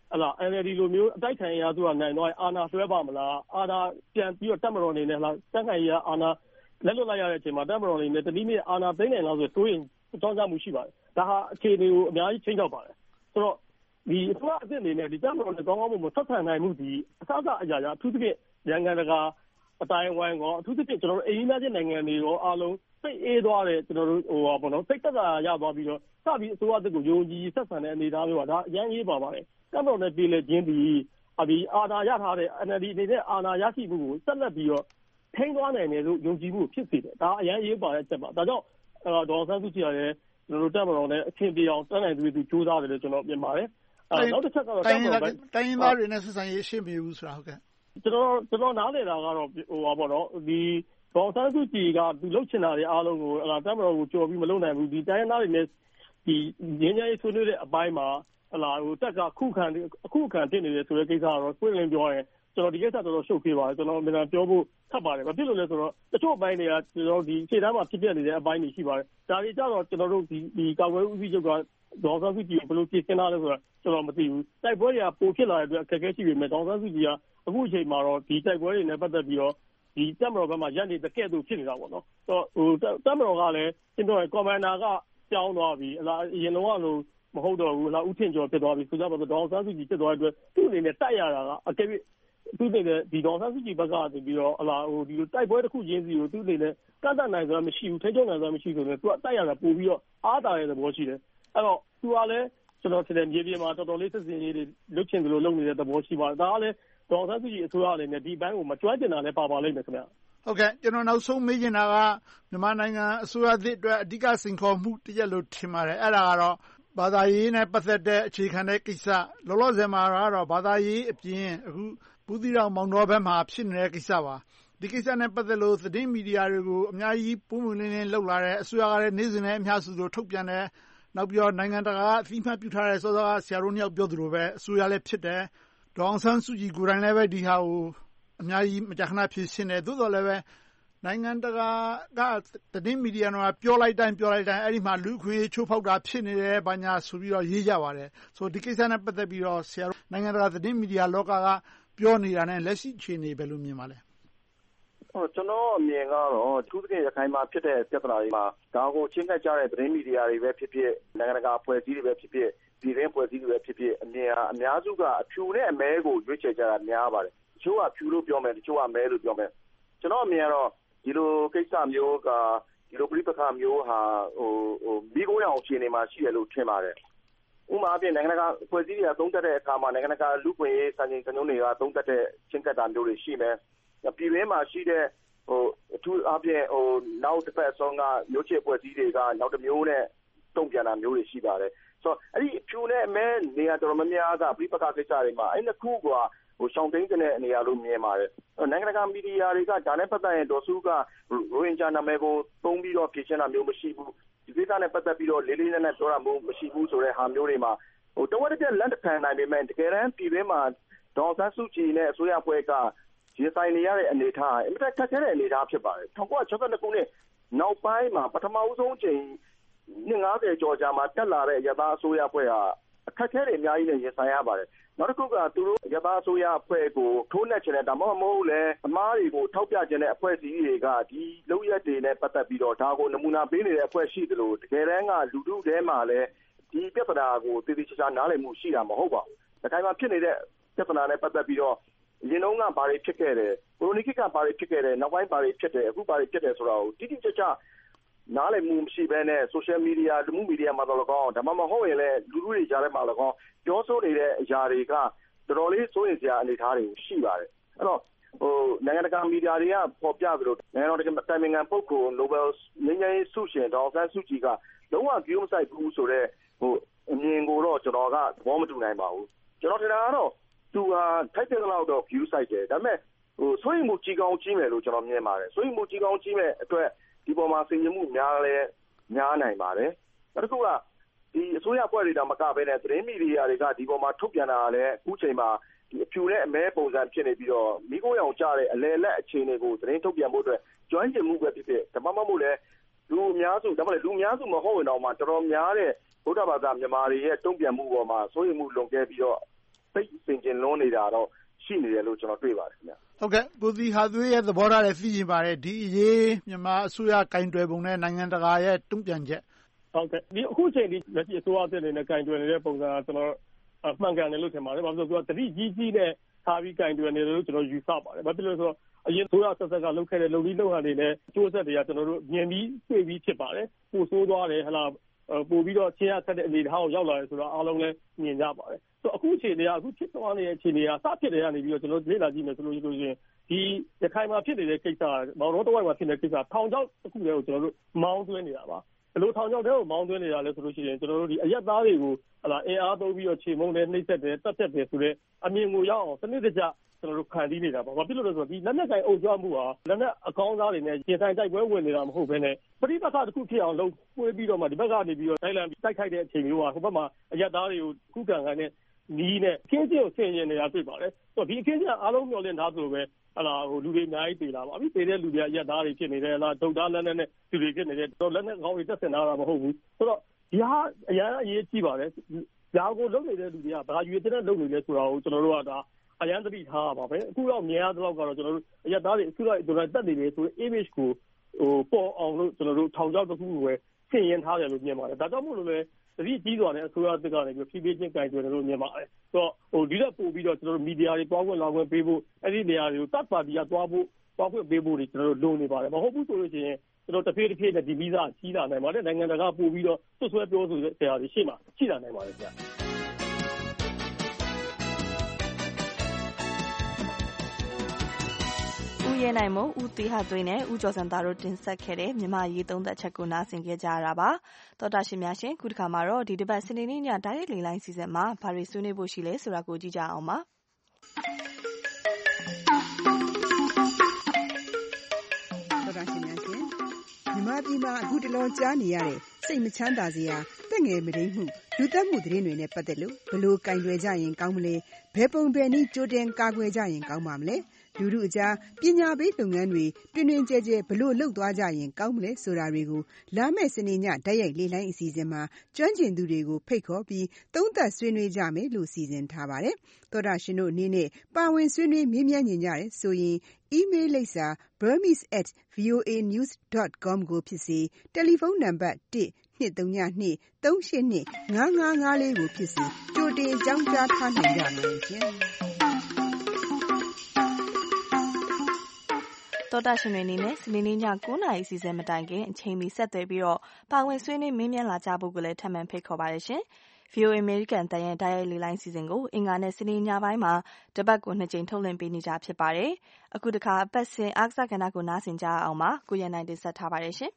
NLD လိုမျိုးအတိုက်ခံအင်အားစုကနိုင်တော့အာဏာလွှဲပါမလားအာဏာပြန်ပြီးတော့တက်မတော်နေနဲ့လားတက်ခံရအာဏာလက်လွတ်လိုက်ရတဲ့အချိန်မှာတက်မတော်နေနဲ့တနည်းနည်းအာဏာသိမ်းနိုင်လားဆိုစိုးရင်တောင်းကြမှုရှိပါတယ်ဒါဟာအခြေအနေကိုအများကြီးချိန်ချောက်ပါတယ်ဆိုတော့ဒီအစိုးရအစ်အနေနဲ့ဒီတက်မတော်နဲ့ကောင်းကောင်းမဆက်ဆံနိုင်မှုဒီအစအရာအထူးသဖြင့်နိုင်ငံတကာအတိုင်းဝိုင်းကောအထူးသဖြင့်ကျွန်တော်တို့အိမ်သားချင်းနိုင်ငံတွေရောအားလုံးစိတ်အေးသွားတယ်ကျွန်တော်တို့ပေါ့နော်စိတ်သက်သာရသွားပြီးတော့စပြီးအစိုးရအစ်ကိုယုံကြည်ဆက်ဆံတဲ့အနေအထားမျိုးပါဒါအရင်ရေးပါပါတယ်တပ်မတော်နဲ့ပြည်လဲခြင်းဒီအာဏာရထားတဲ့ NLD အနေနဲ့အာဏာရရှိမှုကိုဆက်လက်ပြီးတော့ထိန်းသွားနိုင်တယ်လို့ယုံကြည်မှုဖြစ်စေတယ်ဒါအရင်ရေးပါတဲ့အချက်ပါဒါကြောင့်ဒေါ်ဆန်းစုကြည်ရတယ်ကျွန်တော်တို့တပ်မတော်နဲ့အချင်းပြအောင်တန်းနိုင်သူတွေကြိုးစားတယ်လို့ကျွန်တော်ပြင်ပါတယ်နောက်တစ်ချက်ကတော့တိုင်းရင်းသားတွေနဲ့ဆက်ဆံရေးရှင်းပြဘူးဆိုတာဟုတ်ကဲ့ကျွန်တော်နားလည်တာကတော့ပေါ့နော်ဒီဒေါ်ဆန်းစုကြည်ကသူလှုပ်ချင်တာတွေအားလုံးကိုတပ်မတော်ကိုကြော်ပြီးမလုပ်နိုင်ဘူးဒီတိုင်းရင်းသားတွေနဲ့ဒီငင်းငယ်ရေးဆွေးနွေးတဲ့အပိုင်းမှာတက်ကအခုခံတင်နေတယ်ဆိုတဲ့ကိစ္စကတော့ပွင့်လင်းပြောရင်ကျွန်တော်ဒီကိစ္စတော်တော်ရှုပ်ခေးပါတယ်ကျွန်တော်မြန်ပြောဖို့ခက်ပါတယ်ဘာဖြစ်လို့လဲဆိုတော့တချို့အပိုင်းတွေကကျွန်တော်ဒီခြေတန်းမှာဖြစ်ပြနေတဲ့အပိုင်းတွေရှိပါတယ်ဒါတွေကြတော့ကျွန်တော်တို့ဒီကာကွယ်ဦးစီးချုပ်ကဒေါ်ဆန်းစုကြည်ကိုဘယ်လိုပြင်ဆင်လာလဲဆိုတော့ကျွန်တော်မသိဘူးတိုက်ပွဲတွေကပိုဖြစ်လာတဲ့အတွက်အခက်အခဲရှိပေမဲ့ဒေါ်ဆန်းစုကြည်ကအခုအချိန်မှာတော့ဒီတိုက်ပွဲတွေနဲ့ပတ်သက်ပြီးတော့ဒီတပ်မတော်ဘက်မှာရပ်နေတဲ့ကဲ့သို့ဖြစ်နေတာပေါ့နော်တပ်မတော်ကလည်းကျွန်တော်ကွန်မန်ဒါကပြောင်းသွားပြီအရင်တော့လို့မဟုတ်တော့ဘူးလားဦးထင်ကျော်ဖြစ်သွားပြီဆိုကြပါတော့ဒေါအောင်ဆန်းစုကြည်ဖြစ်သွားတဲ့အတွက်သူ့အနေနဲ့တိုက်ရတာကအကယ်၍သူ့အနေနဲ့ဒီဒေါအောင်ဆန်းစုကြည်ဘက်ကနေပြီးတော့ဒီလိုတိုက်ပွဲတစ်ခုချင်းစီကိုသူ့အနေနဲ့ကန့်သတ်နိုင်စွာမရှိဘူးထိန်းချုပ်နိုင်စွာမရှိဆိုတော့သူကတိုက်ရတာပို့ပြီးတော့အားတာတဲ့သဘောရှိတယ်အဲ့တော့သူကလည်းကျွန်တော်ထင်တယ်မြေပြင်မှာတော်တော်လေးစစ်စင်ရေးတွေလုပ်ချင်တယ်လို့လုပ်နေတဲ့သဘောရှိပါတယ်ဒါကလည်းဒေါအောင်ဆန်းစုကြည်အစိုးရအနေနဲ့ဒီဘက်ကိုမကြွကျင်တာလည်းပါလိမ့်မယ်ခင်ဗျဟုတ်ကဲ့ကျွန်တော်နောက်ဆုံးမေးချင်တာကမြန်မာနိုင်ငံအစိုးရသစ်အတွက်အဓိကစိန်ခေါ်မှုတစ်ချက်လို့ထင်ပါတယ်အဲ့ဒါကတော့ဘာသာရေးနဲ့ပတ်သက်တဲ့အခြေခံတဲ့ကိစ္စလောလောဆယ်မှာတော့ဘာသာရေးအပြင်အခုဘူးသီးတောင်မောင်တော်ဘက်မှာဖြစ်နေတဲ့ကိစ္စပါဒီကိစ္စနဲ့ပတ်သက်လို့သတင်းမီဒီယာတွေကိုအများကြီးပုံမှန်လင်းလင်းလှုပ်လာတယ်အစိုးရကလည်းနေ့စဉ်နဲ့အများစုထုတ်ပြန်တယ်နောက်ပြီးတော့နိုင်ငံတကာကအသိမှတ်ပြုထားတဲ့စောစောကဆရာတို့နှစ်ယောက်ပြောသလိုပဲအစိုးရလည်းဖြစ်တယ်ဒေါအောင်ဆန်းစုကြည်ကိုယ်တိုင်လည်းပဲဒီဟာကိုအများကြီးမကြာခဏဖြစ်ရှင်းတယ်သို့တော်လည်းပဲနိုင်ငံတကာကသတင်းမီဒီယာတွေကပြောလိုက်တိုင်းအဲ့ဒီမှာလူခွေချိုးဖောက်တာဖြစ်နေတယ်ဘာညာဆိုပြီးတော့ရေးကြပါတယ်ဆိုဒီကိစ္စနဲ့ပတ်သက်ပြီးတော့ဆရာတို့နိုင်ငံတကာသတင်းမီဒီယာလောကကပြောနေတာနဲ့လက်ရှိအခြေအနေပဲလို့မြင်ပါလဲကျွန်တော်အမြင်ကတော့သူ့တကယ်ရခိုင်မှာဖြစ်တဲ့ပြဿနာတွေမှာဒါကိုချင်းကပ်ကြတဲ့သတင်းမီဒီယာတွေပဲဖြစ်ဖြစ်နိုင်ငံတကာအဖွဲ့အစည်းတွေပဲဖြစ်ဖြစ်ပြည်တွင်းအဖွဲ့အစည်းတွေပဲဖြစ်ဖြစ်အမြင်အများစုကအဖြူနဲ့အမဲကိုရွေးချယ်ကြတာများပါတယ်တချို့ကဖြူလို့ပြောမယ်တချို့ကမဲလို့ပြောမယ်ကျွန်တော်အမြင်ကတော့ဒီလိုကိစ္စမျိုးကဒီလိုပြိပခါမျိုးဟာမိခိုးရောင်အခြေအနေမှာရှိတယ်လို့ထင်ပါတယ်ဥပမာအားဖြင့်နိုင်ငံတကာအဖွဲ့အစည်းတွေကသုံးသပ်တဲ့အခါမှာနိုင်ငံတကာလူ့အခွင့်အရေးစံချိန်စံညွှန်းတွေကသုံးသပ်တဲ့ချဉ်းကပ်တာမျိုးတွေရှိမယ်။ပြည်တွင်းမှာရှိတဲ့အထူးအားဖြင့်နောက်တစ်ဖက်အဆုံးကမျိုးချစ်အဖွဲ့အစည်းတွေကနောက်တစ်မျိုးနဲ့တုံ့ပြန်တာမျိုးတွေရှိပါတယ်။ဆိုတော့အဲ့ဒီအဖြူနဲ့အမဲနေရာတော်တော်များများကပြပကကိစ္စတွေမှာအဲ့နှစ်ခုကရှောင်းသိမ်းတဲ့နေရာလို့မြင်ပါတယ်။နိုင်ငံတကာမီဒီယာတွေကဒါနဲ့ပတ်သက်ရင်ဒေါ်စုကရိုဟင်ဂျာနာမည်ကိုသုံးပြီးတော့ဖြေရှင်းတာမျိုးမရှိဘူး။ဒီကိစ္စနဲ့ပတ်သက်ပြီးတော့လေးလေးနက်နက်ပြောတာမျိုးမရှိဘူးဆိုတဲ့ဟာမျိုးတွေမှာတဝက်တစ်ပြက်လက်ခံနိုင်ပေမဲ့တကယ်တမ်းပြည်တွင်းမှာဒေါ်ဆန်းစုကြည်နဲ့အစိုးရအဖွဲ့ကရင်ဆိုင်နေရတဲ့အနေအထားအင်မတန်ခက်ခဲတဲ့အနေအထားဖြစ်ပါတယ်1962ခုနှစ်နောက်ပိုင်းမှာပထမဦးဆုံးချိန်နှစ်90ကျော်ကြာမှာတက်လာတဲ့ရသအစိုးရအဖွဲ့ဟာအခက်အခဲတွေအများကြီးနဲ့ရင်ဆိုင်ရပါတယ်နောက်တစ်ခုကသူတို့ရသအစိုးရအဖွဲ့ကိုထိုးနှက်ခြင်းနဲ့ဒါမှမဟုတ်လဲအမားတွေကိုထောက်ပြခြင်းနဲ့အဖွဲ့အစည်းတွေကဒီလုပ်ရက်တွေနဲ့ပတ်သက်ပြီးတော့ဒါကိုနမူနာပေးနေတဲ့အဖွဲ့ရှိသလိုတကယ်တမ်းကလူထုထဲမှာလည်းဒီပြဿနာကိုတည်တည်ချာချာနားလည်မှုရှိတာမဟုတ်ပါဘူး။ဒါတိုင်းမှာဖြစ်နေတဲ့ပြဿနာနဲ့ပတ်သက်ပြီးတော့ရင်းနှုံးကဘာတွေဖြစ်ခဲ့တယ်။ကိုလိုနီခေတ်ကဘာတွေဖြစ်ခဲ့တယ်။နောက်ပိုင်းဘာတွေဖြစ်တယ်။အခုဘာတွေဖြစ်တယ်ဆိုတာကိုတိတိကျကျနားလည်မှုမရှိဘဲနဲ့ social media လူမှုမီဒီယာမှာတော့၎င်းဒါမှမဟုတ်ရင်လည်းလူထုတွေကြားထဲမှာ၎င်းပြောဆိုနေတဲ့အရာတွေကတော်တော်လေးစိုးရိမ်စရာအနေအထားတွေရှိပါတယ်။အဲ့တော့နိုင်ငံတကာမီဒီယာတွေကပေါ်ပြသလိုနိုင်ငံတော်တိုင်ပင်ခံပုဂ္ဂိုလ် Nobel ငြိမ်းချမ်းရေးဆုရှင်ဒေါ်အောင်ဆန်းစုကြည်ကလုံးဝဂရုမစိုက်ဘူးဆိုတော့အမြင်ကိုတော့ကျွန်တော်ကသဘောမတူနိုင်ပါဘူးကျွန်တော်ထင်တာကတော့သူဟာထိုက်တဲ့လောက်တော့ view site တယ်ဒါပေမဲ့စိုးရိမ်မှုကြီးကောင်းကြီးမယ်လို့ကျွန်တော်မြင်ပါတယ်စိုးရိမ်မှုကြီးကောင်းကြီးမယ်အတွက်ဒီပေါ်မှာဆင်ခြင်မှုများနိုင်ပါတယ်နောက်တစ်ခုကဒီအစိုးရအဖွဲ့တွေတောင်မကဘဲနဲ့သတင်းမီဒီယာတွေကဒီပေါ်မှာထုတ်ပြန်တာလည်းအခုချိန်မှာဒီအဖြူနဲ့အမဲပုံစံဖြစ်နေပြီးတော့မိခိုးရောင်ကြတဲ့အလဲလက်အခြေအနေကိုသတင်းထုတ်ပြန်ဖို့အတွက်ကျွမ်းကျင်မှုပဲဖြစ်ဖြစ်ဒါမှမဟုတ်လဲလူအများစုဒါမှလည်းလူအများစုမဟုတ်ရင်တော့မှတော်တော်များတဲ့ဗုဒ္ဓဘာသာမြန်မာတွေရဲ့တုံ့ပြန်မှုပေါ်မှာစိုးရိမ်မှုလွန်ကဲပြီးတော့သိစင်ကျင်လွန်နေတာတော့ရှိနေတယ်လို့ကျွန်တော်တွေ့ပါတယ်ခင်ဗျဟုတ်ကဲ့ကိုသီဟာသွေးရဲ့သဘောထားလည်းသိချင်ပါတယ်ဒီအရေးမြန်မာအစိုးရကင်တွယ်ပုံနဲ့နိုင်ငံတကာရဲ့တုံ့ပြန်ချက်ဟုတ်ကဲ့ဒီအခုချိန်ဒီလက်ရှိအစိုးရအသစ်တွေနဲ့ကင်တွယ်နေတဲ့ပုံစံကကျွန်တော်မှန်ကန်တယ်လို့ထင်ပါတယ်ဘာလို့လဲဆိုတော့တတိကြီးကြီးနဲ့ထားပြီးကင်တွယ်နေတယ်လို့ကျွန်တော်ယူဆပါတယ်ဘာဖြစ်လို့လဲဆိုတော့အရင်ဆိုရဆက်ဆက်ကလုပ်ခဲ့တဲ့လုပ်ပြီးလုပ်ဟန်တွေနဲ့ကျိုးဆက်တွေကကျွန်တော်တို့မြင်ပြီးတွေ့ပြီးဖြစ်ပါတယ်ပို့ဆိုးသွားတယ်ဟလာပို့ပြီးတော့ချင်းရဆက်တဲ့အနေအထားကိုရောက်လာတယ်ဆိုတော့အားလုံးလည်းမြင်ကြပါတယ်ဆိုတော့အခုချိန်တွေကအခုဖြစ်သွားနေတဲ့အခြေအနေကစဖြစ်တယ်ကနေပြီးတော့ကျွန်တော်လေ့လာကြည့်မယ်ဆိုလို့ရှိရင်ဒီရခိုင်မှာဖြစ်နေတဲ့ကိစ္စမောင်တော်တစ်ဝိုက်မှာဖြစ်နေတဲ့ကိစ္စထောင်ချောက်တစ်ခုတည်းကိုကျွန်တော်တို့မောင်းသွင်းနေတာပါဘယ်လိုထောင်ချောက်တွေကိုမောင်းသွင်းနေတာလဲဆိုလို့ရှိရင်ကျွန်တော်တို့ဒီအရက်သားတွေကိုဟလာအင်အားသုံးပြီးတော့ခြေမုံနဲ့နှိပ်စက်တယ်တပ်ဖြတ်တယ်ဆိုတဲ့အမြင်ကိုရောက်အောင်စနစ်တကျကျွန်တော်တို့ခံပြီးနေတာပါဘာဖြစ်လို့လဲဆိုတော့ဒီလက်နက်ကင်အုပ်ချုပ်မှုဟာလက်နက်အကောင်းစားတွေနဲ့ကျင်ဆိုင်တိုက်ပွဲဝင်နေတာမဟုတ်ဘဲနဲ့ပဋိပက္ခတစ်ခုဖြစ်အောင်လုပ်ပွေးပြီးတော့မှဒီဘက်ကနေပြီးတော့တိုင်းလန်တိုက်ခိုက်တဲ့အချိန်မျိုးဟာဟိုဘက်မှာအရက်သားတွေကိုခုခံခိုင်းတဲ့နီးနဲ့ခင်းကျင်းကိုဆင်ရင်နေတာတွေ့ပါတယ်ဆိုတော့ဒီခင်းကျင်းအားလုံးမျှော်လင့်ထားဆိုပဲဟလာဟိုလူတွေအများကြီးတွေ့လာပါပြီတွေ့တဲ့လူတွေအရက်သားတွေဖြစ်နေတယ်လားဒုတ်သားလက်နက်နဲ့လူတွေဖြစ်နေတယ်တော့လက်နက်ကောင်းတွေတက်ဆင်လာတာမဟုတ်ဘူးဆိုတော့ဒီဟာအရန်အရေးကြီးပါတယ်ဒါကိုလုပ်နေတဲ့လူတွေကဘာရွေတဲ့လုပ်နေလဲဆိုတာကိုကျွန်တော်တို့ကဒါအရန်သတိထားပါပဲအခုတော့မြင်ရတော့ကတော့ကျွန်တော်တို့အရက်သားတွေအခုတော့ကျွန်တော်တက်နေတယ်ဆိုရင် image ကိုပေါ်အောင်လို့ကျွန်တော်တို့ထောင်ချောက်တစ်ခုကိုပဲဆင်ရင်ထားတယ်လို့မြင်ပါတယ်ဒါကြောင့်မို့လို့လည်းတတိကြီးစွာနဲ့အစိုးရတက်ကနေပြီးဖြည်းဖြည်းချင်းကင်တွယ်တယ်လို့မြင်ပါတယ်ဆိုတော့ဒီလက်ပို့ပြီးတော့ကျွန်တော်တို့မီဒီယာတွေတွားခွင့်လာခွင့်ပေးဖို့အဲ့ဒီနေရာတွေကိုတပ်ပါတီကတွားခွင့်ပေးဖို့တွေကျွန်တော်တို့လိုနေပါတယ်မဟုတ်ဘူးဆိုလို့ရှိရင်ကျွန်တော်တစ်ဖြည်းဖြည်းနဲ့ဒီဗီဇကြီးလာနိုင်ပါတယ်နိုင်ငံတကာပို့ပြီးတော့ဆွဆွဲပြောဆိုတဲ့ဆရာတွေရှေ့မှာရှိလာနိုင်ပါတယ်ဗျာရဲနိုင်မို့ဦးသေးဟာသွင်းနဲ့ဦးကျော်စံသားတို့တင်ဆက်ခဲ့တဲ့မြန်မာရေးသုံးသက်ချက်ကိုနားဆင်ခဲ့ကြရတာပါတော်တာရှင်များရှင်ခုတစ်ခါမှာတော့ဒီတစ်ပတ်စနေနေ့ညတိုက်ရိုက်လေလိုင်းစီစဉ်မှာဘာတွေဆွေးနွေးဖို့ရှိလဲဆိုတာကိုကြည့်ကြအောင်ပါတော်တာရှင်များရှင်မြန်မာပြည်မှာအခုတလောကြားနေရတဲ့စိတ်မချမ်းသာစရာတက်ငယ်မရင်းမှုလူသက်မှုသတင်းတွေနဲ့ပတ်သက်လို့ဘလို့ကင်တွယ်ကြရင်ကောင်းမလဲဘယ်ပုံဘယ်နည်းကြိုတင်ကာကွယ်ကြရင်ကောင်းပါမလဲလူထုအကြားပညာပေးလုပ်ငန်းတွေတွင်တွင်ကျဲကျဲဘလို့လှုပ်သွားကြရင်ကောင်းမလဲဆိုတာတွေကိုလာမယ့်စနေညတိုက်ရိုက်လေလိုင်းအစီအစဉ်မှာကျွမ်းကျင်သူတွေကိုဖိတ်ခေါ်ပြီးသုံးသပ်ဆွေးနွေးကြမယ်လို့စီစဉ်ထားပါတယ်။သောတာရှင်တို့အနေနဲ့ပါဝင်ဆွေးနွေးမေးမြန်းကြတယ်ဆိုရင် email လိပ်စာ burmese@voanews.com ကိုဖြစ်စေတယ်လီဖုန်းနံပါတ်1-232-382-5554ကိုဖြစ်စေကြိုတင်အကြောင်းကြားထားနိုင်ကြပါမယ်ရှင်။တောတာရှင်တွေအနေနဲ့စနေနေ့ည9:00 နာရီစီစဉ်မတိုင်ခင်အချိန်မီဆက်သွယ်ပြီးတော့ပါဝင်ဆွေးနွေးမင်းမြန်းလာကြဖို့ကိုလည်းထပ်မံဖိတ်ခေါ်ပါတယ်ရှင်။ VOA American တန်ရဲ့တိုက်ရိုက်လေလိုင်းစီစဉ်ကိုအင်္ဂါနဲ့စနေညပိုင်းမှာတပတ်ကို2ကြိမ်ထုတ်လွှင့်ပေးနေကြဖြစ်ပါတယ်။အခုတစ်ခါအပတ်စဉ်အားကစားကဏ္ဍကိုနားဆင်ကြအောင်ပါ။ကိုရန်နိုင်တင်ဆက်ထားပါတယ်ရှင်။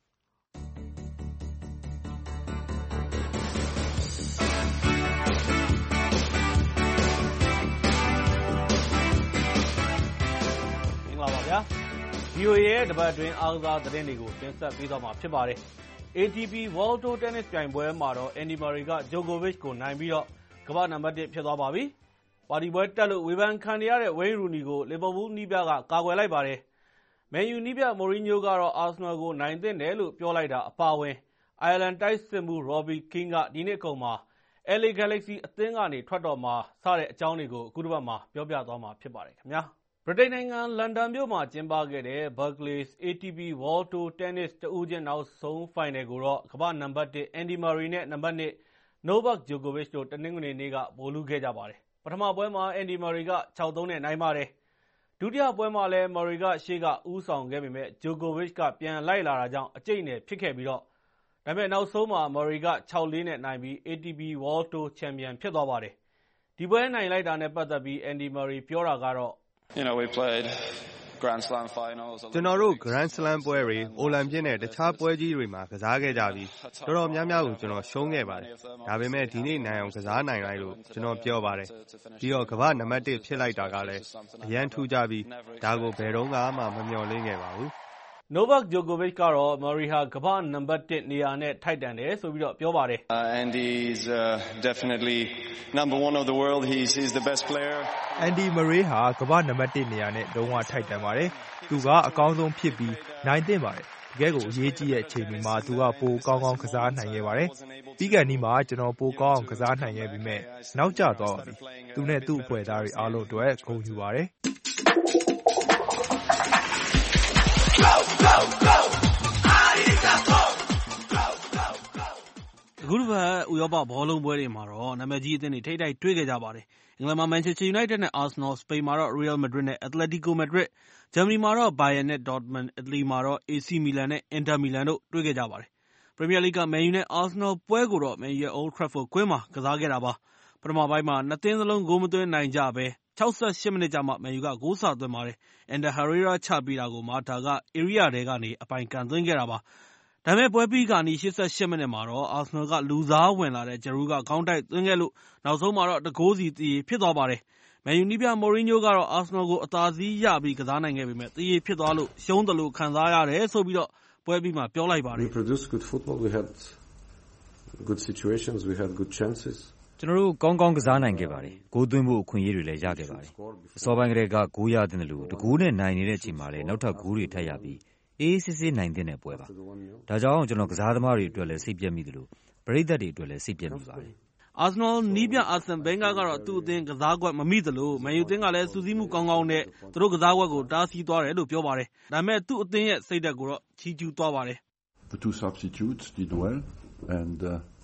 VOA ရဲ့တပတ်အတွင်းအားကစားသတင်းတွေကိုတင်ဆက်ပေးသွားမှာဖြစ်ပါတယ်။ ATP World Tour Tennis ပြိုင်ပွဲမှာတော့ Andy Murray က Djokovic ကိုနိုင်ပြီးတော့ကမ္ဘာ့နံပါတ်1ဖြစ်သွားပါပြီ။ပါတီပွဲတက်လို့ဝေဖန်ခံနေရတဲ့ Wayne Rooney ကို Liverpool နည်းပြကကာကွယ်လိုက်ပါတယ်။ Man U နည်းပြ Mourinho ကတော့ Arsenal ကိုနိုင်သင့်တယ်လို့ပြောလိုက်တာအပါအဝင် Ireland တိုက်စစ်မှူး Robbie Keane ကဒီနေ့အကုန်မှာ LA Galaxy အသင်းကနေထွက်တော့မှာစတဲ့အကြောင်းတွေကိုအခုတစ်ပတ်မှာပြောပြသွားမှာဖြစ်ပါတယ်ခင်ဗျာ။ဗြိတိန်နိုင်ငံလန်ဒန်မြို့မှာကျင်းပခဲ့တဲ့ Barclays ATP World Tour Tennis တဦးချင်းနောက်ဆုံးဖိုင်နယ်ကိုတော့ကမ္ဘာ့နံပါတ်1 Andy Murray နဲ့နံပါတ်2 Novak Djokovic တို့တနင်္ဂနွေနေ့ကဗိုလ်လုခဲ့ကြပါတယ်။ပထမပွဲမှာ Andy Murray က 6-3 နဲ့နိုင်ပါတယ်။ဒုတိယပွဲမှာလည်း Murray ကရှေ့ကဦးဆောင်ခဲ့ပေမဲ့ Djokovic ကပြန်လိုက်လာတာကြောင့်အကျိတ်နဲ့ဖြစ်ခဲ့ပြီးတော့ဒါပေမဲ့နောက်ဆုံးမှာ Murray က 6-4 နဲ့နိုင်ပြီး ATP World Tour Champion ဖြစ်သွားပါတယ်။ဒီပွဲနိုင်လိုက်တာနဲ့ပတ်သက်ပြီး Andy Murray ပြောတာကတော့ကျွန်တော်တို့ Grand Slam ပွဲတွေ၊အိုလံပစ်နဲ့တခြားပွဲကြီးတွေမှာကစားခဲ့ကြပြီးတော်တော်များများကိုကျွန်တော်ရှုံးခဲ့ပါတယ်။ဒါပေမဲ့ဒီနေ့နိုင်အောင်ကစားနိုင်လိုက်လို့ကျွန်တော်ပြောပါတယ်။ပြီးတော့ကမ္ဘာ့နံပါတ်1ဖြစ်လိုက်တာကလည်းအရန်ထူးခြားပြီးဒါကိုဘယ်တော့မှမမျှော်လင့်ခဲ့ပါဘူး။ Novak Djokovic ကတော့ Murray ဟာကမ္ဘာ့နံပါတ်1နေရာနဲ့ထိုက်တန်တယ်ဆိုပြီးတော့ပြောပါတယ်။ Andy's definitely number 1 of the world. He's the best player. Andy Murray ဟာကမ္ဘာ့နံပါတ်1နေရာနဲ့လုံးဝထိုက်တန်ပါတယ်။သူကအကောင်းဆုံးဖြစ်ပြီးနိုင်သင့်ပါတယ်။တကယ်ကိုအရေးကြီးတဲ့အချိန်တွေမှာသူကပိုကောင်းကောင်းကစားနိုင်ခဲ့ပါတယ်။ပြီးကန်ဒီမှာကျွန်တော်ပိုကောင်းအောင်ကစားနိုင်ခဲ့ပေမဲ့နောက်ကျသွားပါပြီ။သူနဲ့သူ့အဖွဲ့သားတွေအားလုံးအတွက်ဂုဏ်ယူပါတယ်။အခုတစ်ပတ်ဥရောပဘောလုံးပွဲတွေမှာတော့နာမည်ကြီးအသင်းတွေထိပ်တိုက်တွေ့ခဲ့ကြပါတယ်။အင်္ဂလန်မှာ Manchester United နဲ့ Arsenal ၊စပိန်မှာတော့ Real Madrid နဲ့ Atletico Madrid ၊ဂျာမနီမှာတော့ Bayern နဲ့ Dortmund ၊အီတလီမှာတော့ AC Milan နဲ့ Inter Milan တို့တွေ့ခဲ့ကြပါတယ်။ Premier League က Man U နဲ့ Arsenal ပွဲကိုတော့ Man U ရဲ့ Old Trafford ကွင်းမှာကစားခဲ့တာပါ။ပထမပိုင်းမှာနှစ်သင်းစလုံးဂိုးမသွင်းနိုင်ကြဘဲ68မိနစ်ကျမှ Man U ကဂိုးစသွင်းပါတယ်။ Ander Herrera ချပေးတာကို Mata ကဧရိယာထဲကနေအပိုင်ကန်သွင်းခဲ့တာပါ။ဒါပေမဲ့ပွဲပြီးခါနီး88မိနစ်မှာတော့ Arsenal ကလူစားဝင်လာတဲ့ Giroud ကခေါင်းတိုက်သွင်းခဲ့လို့နောက်ဆုံးမှာတော့1 ဂိုးစီသရေဖြစ်သွားပါတယ်။ Man U နည်းပြ Mourinho ကတော့ Arsenal ကိုအသာစီးရပြီးကစားနိုင်ခဲ့ပေမဲ့သရေဖြစ်သွားလို့ရှုံးသလိုခံစားရတယ်ဆိုပြီးတော့ပွဲပြီးမှပြောလိုက်ပါတယ်။ We produced good football. We had good situations. We had good chances. ကျွန်တော်တို့ကောင်းကောင်းကစားနိုင်ခဲ့ပါတယ်။ဂိုးသွင်းဖို့အခွင့်အရေးတွေလည်းရခဲ့ပါတယ်။အစောပိုင်းကတည်းကဂိုးရတဲ့လို့တကူးနဲ့နိုင်နေတဲ့အချိန်မှာလည်းနောက်ထပ်ဂိုးတွေထပ်ရပြီးအေးစစ်စစ်နိုင်တဲ့ပွဲပါ။ဒါကြောင့်ကျွန်တော်ကစားသမားတွေအတွက်လည်းစိတ်ပြတ်မိတယ်လို့ပရိသတ်တွေအတွက်လည်းစိတ်ပြတ်မိပါတယ်။ Arsenal နည်းပြ Arsene Wenger ကတော့သူ့အသင်းကစားကွက်မမိသလို Man U အသင်းကလည်းစူးစီးမှုကောင်းကောင်းနဲ့သူတို့ကစားကွက်ကိုတားဆီးသွားတယ်လို့ပြောပါတယ်။ဒါပေမဲ့သူ့အသင်းရဲ့စိတ်ဓာတ်ကိုတော့ချီးကျူးသွားပါတယ်။ The two substitutes did well and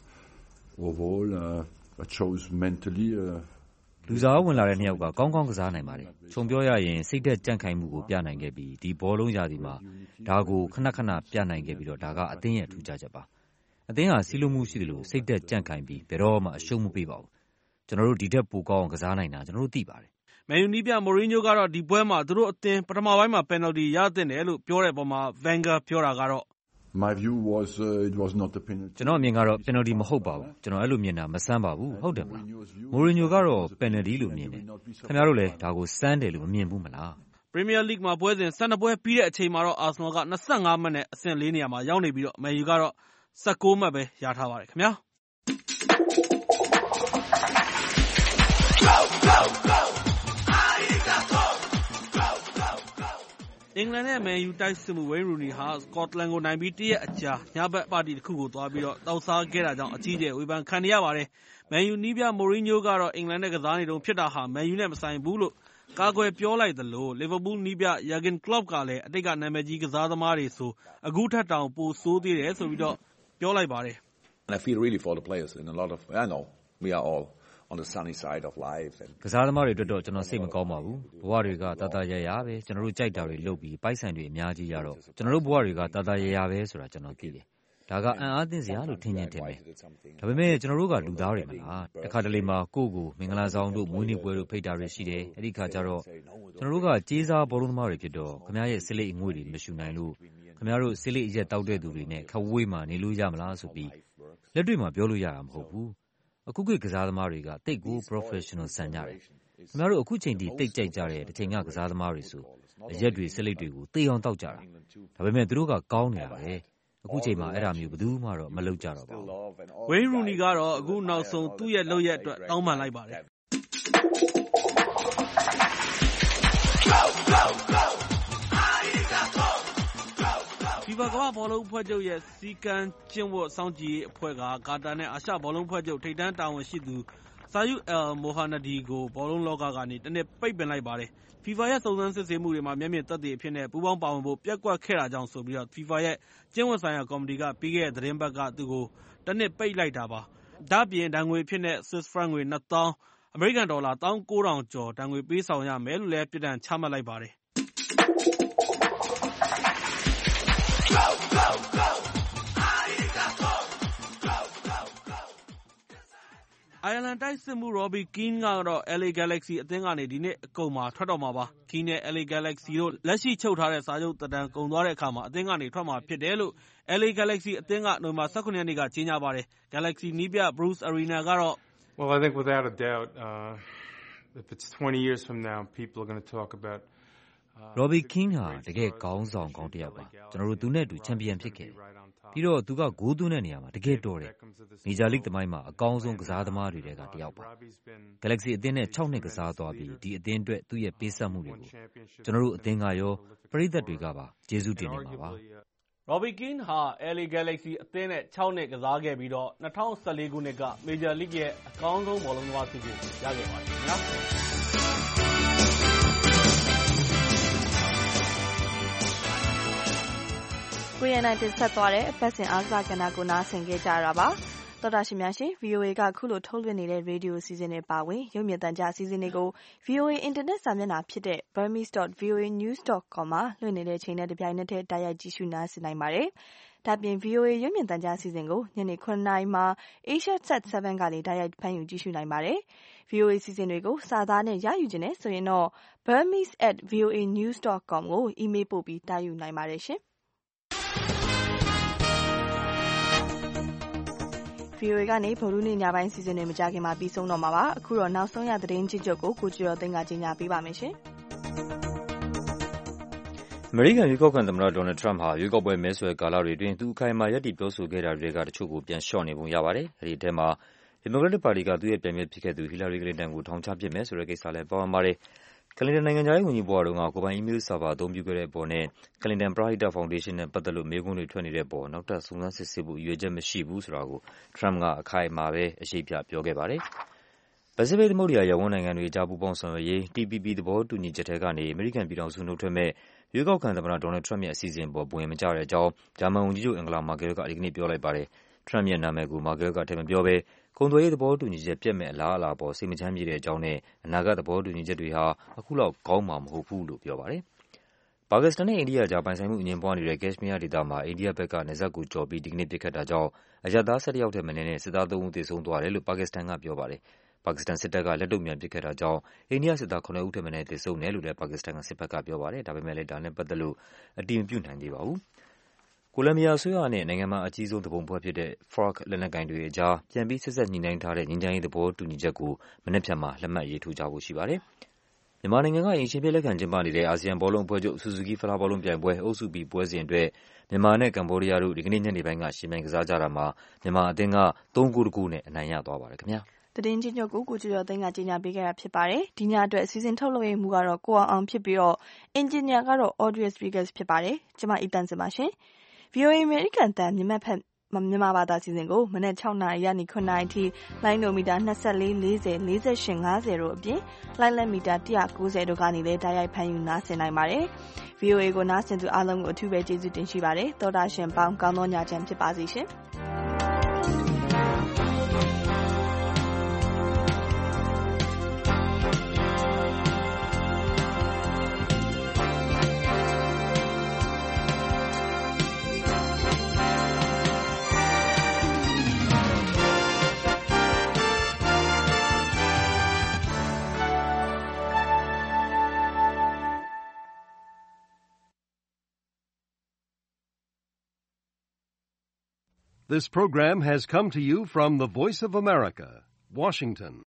overall it shows mentally လူစားဝင်လာတဲ့2ယောက်ကကောင်းကောင်းကစားနိုင်ပါတယ်။ခြုံပြောရရင်စိတ်ဓာတ်ကြံ့ခိုင်မှုကိုပြနိုင်ခဲ့ပြီးဒီဘောလုံးရာသီမှာဒါကိုခဏခဏပြနိုင်ခဲ့ပြီးတော့ဒါကအသင်းရဲ့ထူးခြားချက်ပါ။အသင်းဟာစီးလုံးမှုရှိတယ်လို့စိတ်ဓာတ်ကြံ့ခိုင်ပြီးဘယ်တော့မှအရှုံးမပေးပါဘူး။ကျွန်တော်တို့ဒီထက်ပိုကောင်းအောင်ကစားနိုင်တာကျွန်တော်တို့သိပါတယ်။ Man U နည်းပြ Mourinho ကတော့ဒီပွဲမှာသူတို့အသင်းပထမပိုင်းမှာ penalty ရသင့်တယ်လို့ပြောတဲ့အပေါ်မှာ Wenger ပြောတာကတော့ My view was it was not a penalty. ကျွန်တော်အမြင်ကတော့ penalty မဟုတ်ပါဘူး။ကျွန်တော်အဲ့လိုမြင်တာမဆန်းပါဘူး။ဟုတ်တယ်မလား။ Mourinho ကတော့ penalty လို့မြင်တယ်။ခင်ဗျားတို့လည်းဒါကိုစမ်းတယ်လို့မမြင်ဘူးမလား။ Premier League မှာပွဲစဉ်12ပွဲပြီးတဲ့အချိန်မှာတော့ Arsenal က25မှတ်နဲ့အဆင့်4နေရာမှာရောက်နေပြီးတော့ Man U ကတော့19မှတ်ပဲရထားပါတယ်ခင်ဗျာ။အင်္ဂလန်နဲ့ Man U တိုက်စစ်မှု Wayne Rooney ဟာ Scotland ကိုနိုင်ပြီး1ရက်အကြာညဘက်ပါတီတစ်ခုကိုသွားပြီးတော့တောက်စားခဲ့တာကြောင့်အကြီးအကျယ်ဝေဖန်ခံနေရပါတယ်။ Man U နည်းပြ Mourinho ကတော့အင်္ဂလန်နဲ့ကစားနေတုန်းဖြစ်တာဟာ Man U နဲ့မဆိုင်ဘူးလို့ကာကွယ်ပြောလိုက်သလို Liverpool နည်းပြ Jurgen Klopp ကလည်းအတိတ်ကနာမည်ကြီးကစားသမားတွေဆိုအခုထက်တောင်ပိုဆိုးသေးတယ်ဆိုပြီးတော့ပြောလိုက်ပါတယ်။ And I feel really for the players in a lot of I know we are all ကစားသမားတွေအတွက်တော့ကျွန်တော်စိတ်မကောင်းပါဘူး။ဘဝတွေကတာတာရရပဲကျွန်တော်တို့ကြိုက်တာတွေလုပ်ပြီးပိုက်ဆံတွေအများကြီးရတော့ကျွန်တော်တို့ဘဝတွေကတာတာရရပဲဆိုတာကျွန်တော်သိတယ်။ဒါကအံ့အားသင့်စရာလို့ထင်ရင်ထင်ပဲ။ဒါပေမဲ့ကျွန်တော်တို့ကလူသားတွေမလား။တခါတလေမှာကိုယ့်ကိုမင်္ဂလာဆောင်တို့မွေးနေ့ပွဲတို့ဖိတ်တာတွေရှိတယ်။အဲ့ဒီခါကျတော့ကျွန်တော်တို့ကကြေးစားဘောလုံးသမားတွေဖြစ်တော့ခင်ဗျားရဲ့စစ်လိပ်အငွေ့တွေမရှူနိုင်လို့ခင်ဗျားတို့စစ်လိပ်အရက်တောက်တဲ့သူတွေနဲ့ခဝေးမှနေလို့ရမလားဆိုပြီးလက်တွေ့မှာပြောလို့ရတာမဟုတ်ဘူး။အခုခေတ်ကစားသမားတွေကတိတ်ကို professional ဆန်ကြတယ်။ခင်ဗျားတို့အခုချိန်ထိတိတ်ကြိုက်ကြတဲ့တစ်ချိန်ကကစားသမားတွေဆိုအရက်တွေစစ်လိပ်တွေကိုသေအောင်တောက်ကြတာ။ဒါပေမဲ့သူတို့ကကောင်းနေတာပဲ။အခုချိန်မှာအဲ့ဒါမျိုးဘယ်သူမှတော့မလုပ်ကြတော့ပါဘူး။ Wayne Rooney ကတော့အခုနောက်ဆုံးသူ့ရဲ့လုပ်ရက်အတွက်တောင်းပန်လိုက်ပါတယ်။ FIFA ကမ္ဘာ့ဘောလုံးအဖွဲ့ချုပ်ရဲ့စည်းကမ်းကျင့်ဝတ်စောင့်ကြည့်ရေးအဖွဲ့ကကာတာနဲ့အာရှဘောလုံးအဖွဲ့ချုပ်ထိပ်တန်းတာဝန်ရှိသူ Saeed Al-Mohanadi ကိုဘောလုံးလောကကနေတစ်နှစ်ပိတ်ပင်လိုက်ပါတယ်။ FIFA ရဲ့စုံစမ်းစစ်ဆေးမှုတွေမှာမျက်မြင်သက်သေအဖြစ်နဲ့ပူးပေါင်းပါဝင်ဖို့ပျက်ကွက်ခဲ့တာကြောင့်ဆိုပြီး FIFA ရဲ့ကျင့်ဝတ်ဆိုင်ရာကော်မတီကပြီးခဲ့တဲ့သီတင်းပတ်ကသူ့ကိုတစ်နှစ်ပိတ်လိုက်တာပါ။ဒါ့အပြင်ဒဏ်ငွေအဖြစ်နဲ့ Swiss franc ငွေ ၂ သောင်းအမေရိကန်ဒေါ်လာ 19,000 ကျော်ဒဏ်ငွေပေးဆောင်ရမယ်လို့လည်းပြစ်ဒဏ်ချမှတ်လိုက်ပါတယ်။အိုင်ယာလန်တိုက်စစ်မှူး Robbie Keane ကတော့ LA Galaxy အသင်းကနေဒီနှစ်အကုန်မှာထွက်တော့မှာပါ။ Keane နဲ့ LA Galaxy တို့လက်ရှိချုပ်ထားတဲ့စာချုပ်သက်တမ်းကုန်သွားတဲ့အခါမှာအသင်းကနေထွက်မှာဖြစ်တယ်လို့ LA Galaxy အသင်းကနိုဝင်ဘာ ၁၇ ရက်နေ့ကကြေညာပါတယ်။ Galaxy နည်းပြ Bruce Arena ကတော့ Robbie Keane ဟာတကယ်ခေါင်းဆောင်ကောင်းတစ်ယောက်ပါ။ကျွန်တော်တို့သူနဲ့အတူချန်ပီယံဖြစ်ခဲ့တယ်။ပြီးတော့သူကဂိုးသွင်းတဲ့နေရာမှာတကယ်တော်တယ်။မေဂျာလိဂ်သမိုင်းမှာအကောင်းဆုံးကစားသမားတွေထဲကတစ်ယောက်ပါ။ Galaxy အသင်းနဲ့6နှစ်ကစားသွားပြီးဒီအသင်းအတွက်သူ့ရဲ့ပေးဆပ်မှုတွေကိုကျွန်တော်တို့အသင်းကရောပရိသတ်တွေကပါကျေးဇူးတင်နေမှာပါ။ Robbie Keane ဟာ LA Galaxy အသင်းနဲ့6နှစ်ကစားခဲ့ပြီးတော့2014 ခုနှစ်ကမေဂျာလိဂ်ရဲ့အကောင်းဆုံးဘောလုံးသမားဆုကိုရခဲ့ပါတယ်ခင်ဗျာ။ကိုရန်နိုင်တင်ဆက်သွားတဲ့အပတ်စဉ်အားကစားကဏ္ဍကိုနားဆင်ခဲ့ကြရတာပါ။သောတာရှင်များရှင် VOA ကခုလိုထုတ်လွှင့်နေတဲ့ရေဒီယိုအစီအစဉ်တွေပါဝင်ရုပ်မြင်သံကြားအစီအစဉ်တွေကို VOA အင်တာနက်စာမျက်နှာဖြစ်တဲ့ burmese.voanews.com မှာလွှင့်နေတဲ့အချိန်နဲ့တပြိုင်နက်တည်းတိုက်ရိုက်ကြည့်ရှုနားဆင်နိုင်ပါတယ်။ဒါ့အပြင် VOA ရုပ်မြင်သံကြားအစီအစဉ်ကိုညနေ 9 နာရီမှာ AsiaSat 7 ကနေတိုက်ရိုက်ဖမ်းယူကြည့်ရှုနိုင်ပါတယ်။ VOA အစီအစဉ်တွေကိုစာသားနဲ့ရယူခြင်းနဲ့ဆိုရင်တော့ burmese@voanews.com ကိုအီးမေးလ်ပို့ပြီးတားယူနိုင်ပါတယ်ရှင်။ VOA ကနေဗုဒ္ဓနေ့ညပိုင်းစီစဉ်တွေမကြခင်မှာပြီးဆုံးတော့မှာပါအခုတော့နောက်ဆုံးရသတင်းကြည့်ချုပ်ကိုကိုကျော်ကျော်သိန်းကကြီးညာပေးပါမယ်ရှင်အမေရိကန်ရွေးကောက်ခံသမ္မတဒေါ်နယ်ထရမ့်ဟာရွေးကောက်ပွဲမဲဆွယ်ကာလတွေအတွင်းသူအခိုင်အမာရပ်တည်ပြောဆိုခဲ့တာတွေကတချို့ကိုပြန်လျှော့နေပုံရပါတယ်အဲဒီအထဲမှာဒီမိုကရက်တစ်ပါတီကသူ့ရဲ့ပြိုင်ဘက်ဖြစ်ခဲ့သူဟီလာရီကလင်တန်ကိုထောင်ချပစ်မယ်ဆိုတဲ့ကိစ္စလည်းပါဝင်ပါတယ်ကလင်တန်နိုင်ငံခြားရေးဝန်ကြီးဘဝတုန်းကကိုယ်ပိုင်အီးမေးလ်ဆာဗာအသုံးပြုခဲ့တဲ့အပေါ်နဲ့ကလင်တန်ပရဟိတဖောင်ဒေးရှင်းနဲ့ပတ်သက်လို့မေးခွန်းတွေထွက်နေတဲ့အပေါ်နောက်ထပ်စုံစမ်းစစ်ဆေးဖို့ရည်ရွယ်ချက်မရှိဘူးဆိုတာကိုထရမ့်ကအခိုင်အမာပဲအရှိပြပြောခဲ့ပါတယ်။ပစိဖိတ်သမုဒ္ဒရာရပ်ဝန်းနိုင်ငံတွေအကြားပူးပေါင်းဆောင်ရွက်ရေး TPP သဘောတူညီချက်ထဲကနေအမေရိကန်ပြည်ထောင်စုနှုတ်ထွက်မဲ့ရွေးကောက်ခံသမ္မတဒေါ်နယ်ထရမ့်ရဲ့အစီအစဉ်ပေါ်ဝင်မကျတဲ့အကြောင်းဂျာမန်ဝန်ကြီးချုပ်အန်ဂလာမာကဲလ်ကဒီကနေ့ပြောလိုက်ပါတယ်။ထရမ့်ရဲ့နာမည်ကိုမာကဲလ်ကထည့်မပြောဘဲကုန်သွယ်ရေးသဘောတူညီချက်ပျက်မဲ့အလားအလာပေါ်စိတ်မချမ်းမြေ့တဲ့အကြောင်းနဲ့အနာဂတ်သဘောတူညီချက်တွေဟာအခုလောက်ကောင်းမှာမဟုတ်ဘူးလို့ပြောပါတယ်။ပါကစ္စတန်နဲ့အိန္ဒိယကြားပိုင်ဆိုင်မှုအငြင်းပွားနေတဲ့ကက်ရှ်မီးယားဒေသမှာအိန္ဒိယဘက်ကနယ်စပ်ကိုကျော်ပြီးဒီကနေ့ပစ်ခတ်တာကြောင့်အရပ်သား11ယောက်ထက်မနည်းနဲ့စစ်သား3ဦးသေဆုံးသွားတယ်လို့ပါကစ္စတန်ကပြောပါတယ်။ပါကစ္စတန်စစ်တပ်ကလက်တုံ့ပြန်ပစ်ခတ်တာကြောင့်အိန္ဒိယစစ်သား9ဦးထက်မနည်းသေဆုံးတယ်လို့လည်းပါကစ္စတန်ကစစ်ဘက်ကပြောပါတယ်။ဒါပေမဲ့လည်းဒါနဲ့ပတ်သက်လို့အတည်မပြုနိုင်သေးပါဘူး။ကိုလံဘီယာအစိုးရနဲ့နိုင်ငံမှာအကြီးဆုံးသူပုန်ဖွဲ့ဖြစ်တဲ့ FARC လက်နက်ကိုင်တွေအကြားပြန်ပြီးဆက်စပ်ညှိနှိုင်းထားတဲ့ငြိမ်းချမ်းရေးသဘောတူညီချက်ကိုမနက်ဖြန်မှာလက်မှတ်ရေးထိုးကြဖို့ရှိပါတယ်။မြန်မာနိုင်ငံကအိမ်ရှင်အဖြစ်လက်ခံကျင်းပနေတဲ့အာဆီယံဘောလုံးအဖွဲ့ချုပ်ဆူဇူကီးဖလားဘောလုံးပြိုင်ပွဲအုပ်စု B ပွဲစဉ်အတွက်မြန်မာနဲ့ကမ္ဘောဒီးယားတို့ဒီကနေ့ညနေပိုင်းကယှဉ်ပြိုင်ကစားကြတာမှာမြန်မာအသင်းက3-1နဲ့အနိုင်ရသွားပါတယ်ခင်ဗျာ။သတင်းချင်းချုပ်ကိုကိုကျော်ကျော်သိန်းကကြီးညာပေးခဲ့တာဖြစ်ပါတယ်။ဒီညအတွက်စီစဉ်ထုတ်လုပ်ရေးမှူးကတော့ကိုအောင်ဖြစ်ပြီးတော့အင်ဂျင်နီယာကတော့ Audrey Speakers ဖြစ်ပါတယ်။ကျွန်မအီတန်စင်ပါရှင်။ VOA အမေရိကန်တန်မြန်မာဘာသာစီစဉ်ကိုမနက်6နာရီကနေ9နာရီထိလိုင်းနိုမီတာ24 40 48 50တို့အပြင်လိုင်းလက်မီတာ190တို့ကနေလည်းတိုက်ရိုက်ဖမ်းယူနားဆင်နိုင်ပါတယ်။ VOA ကိုနားဆင်သူအားလုံးကိုအထူးပဲကျေးဇူးတင်ရှိပါတယ်။သောတာရှင်ပေါင်းကောင်းသောညချမ်းဖြစ်ပါစေရှင်။ This program has come to you from the Voice of America, Washington.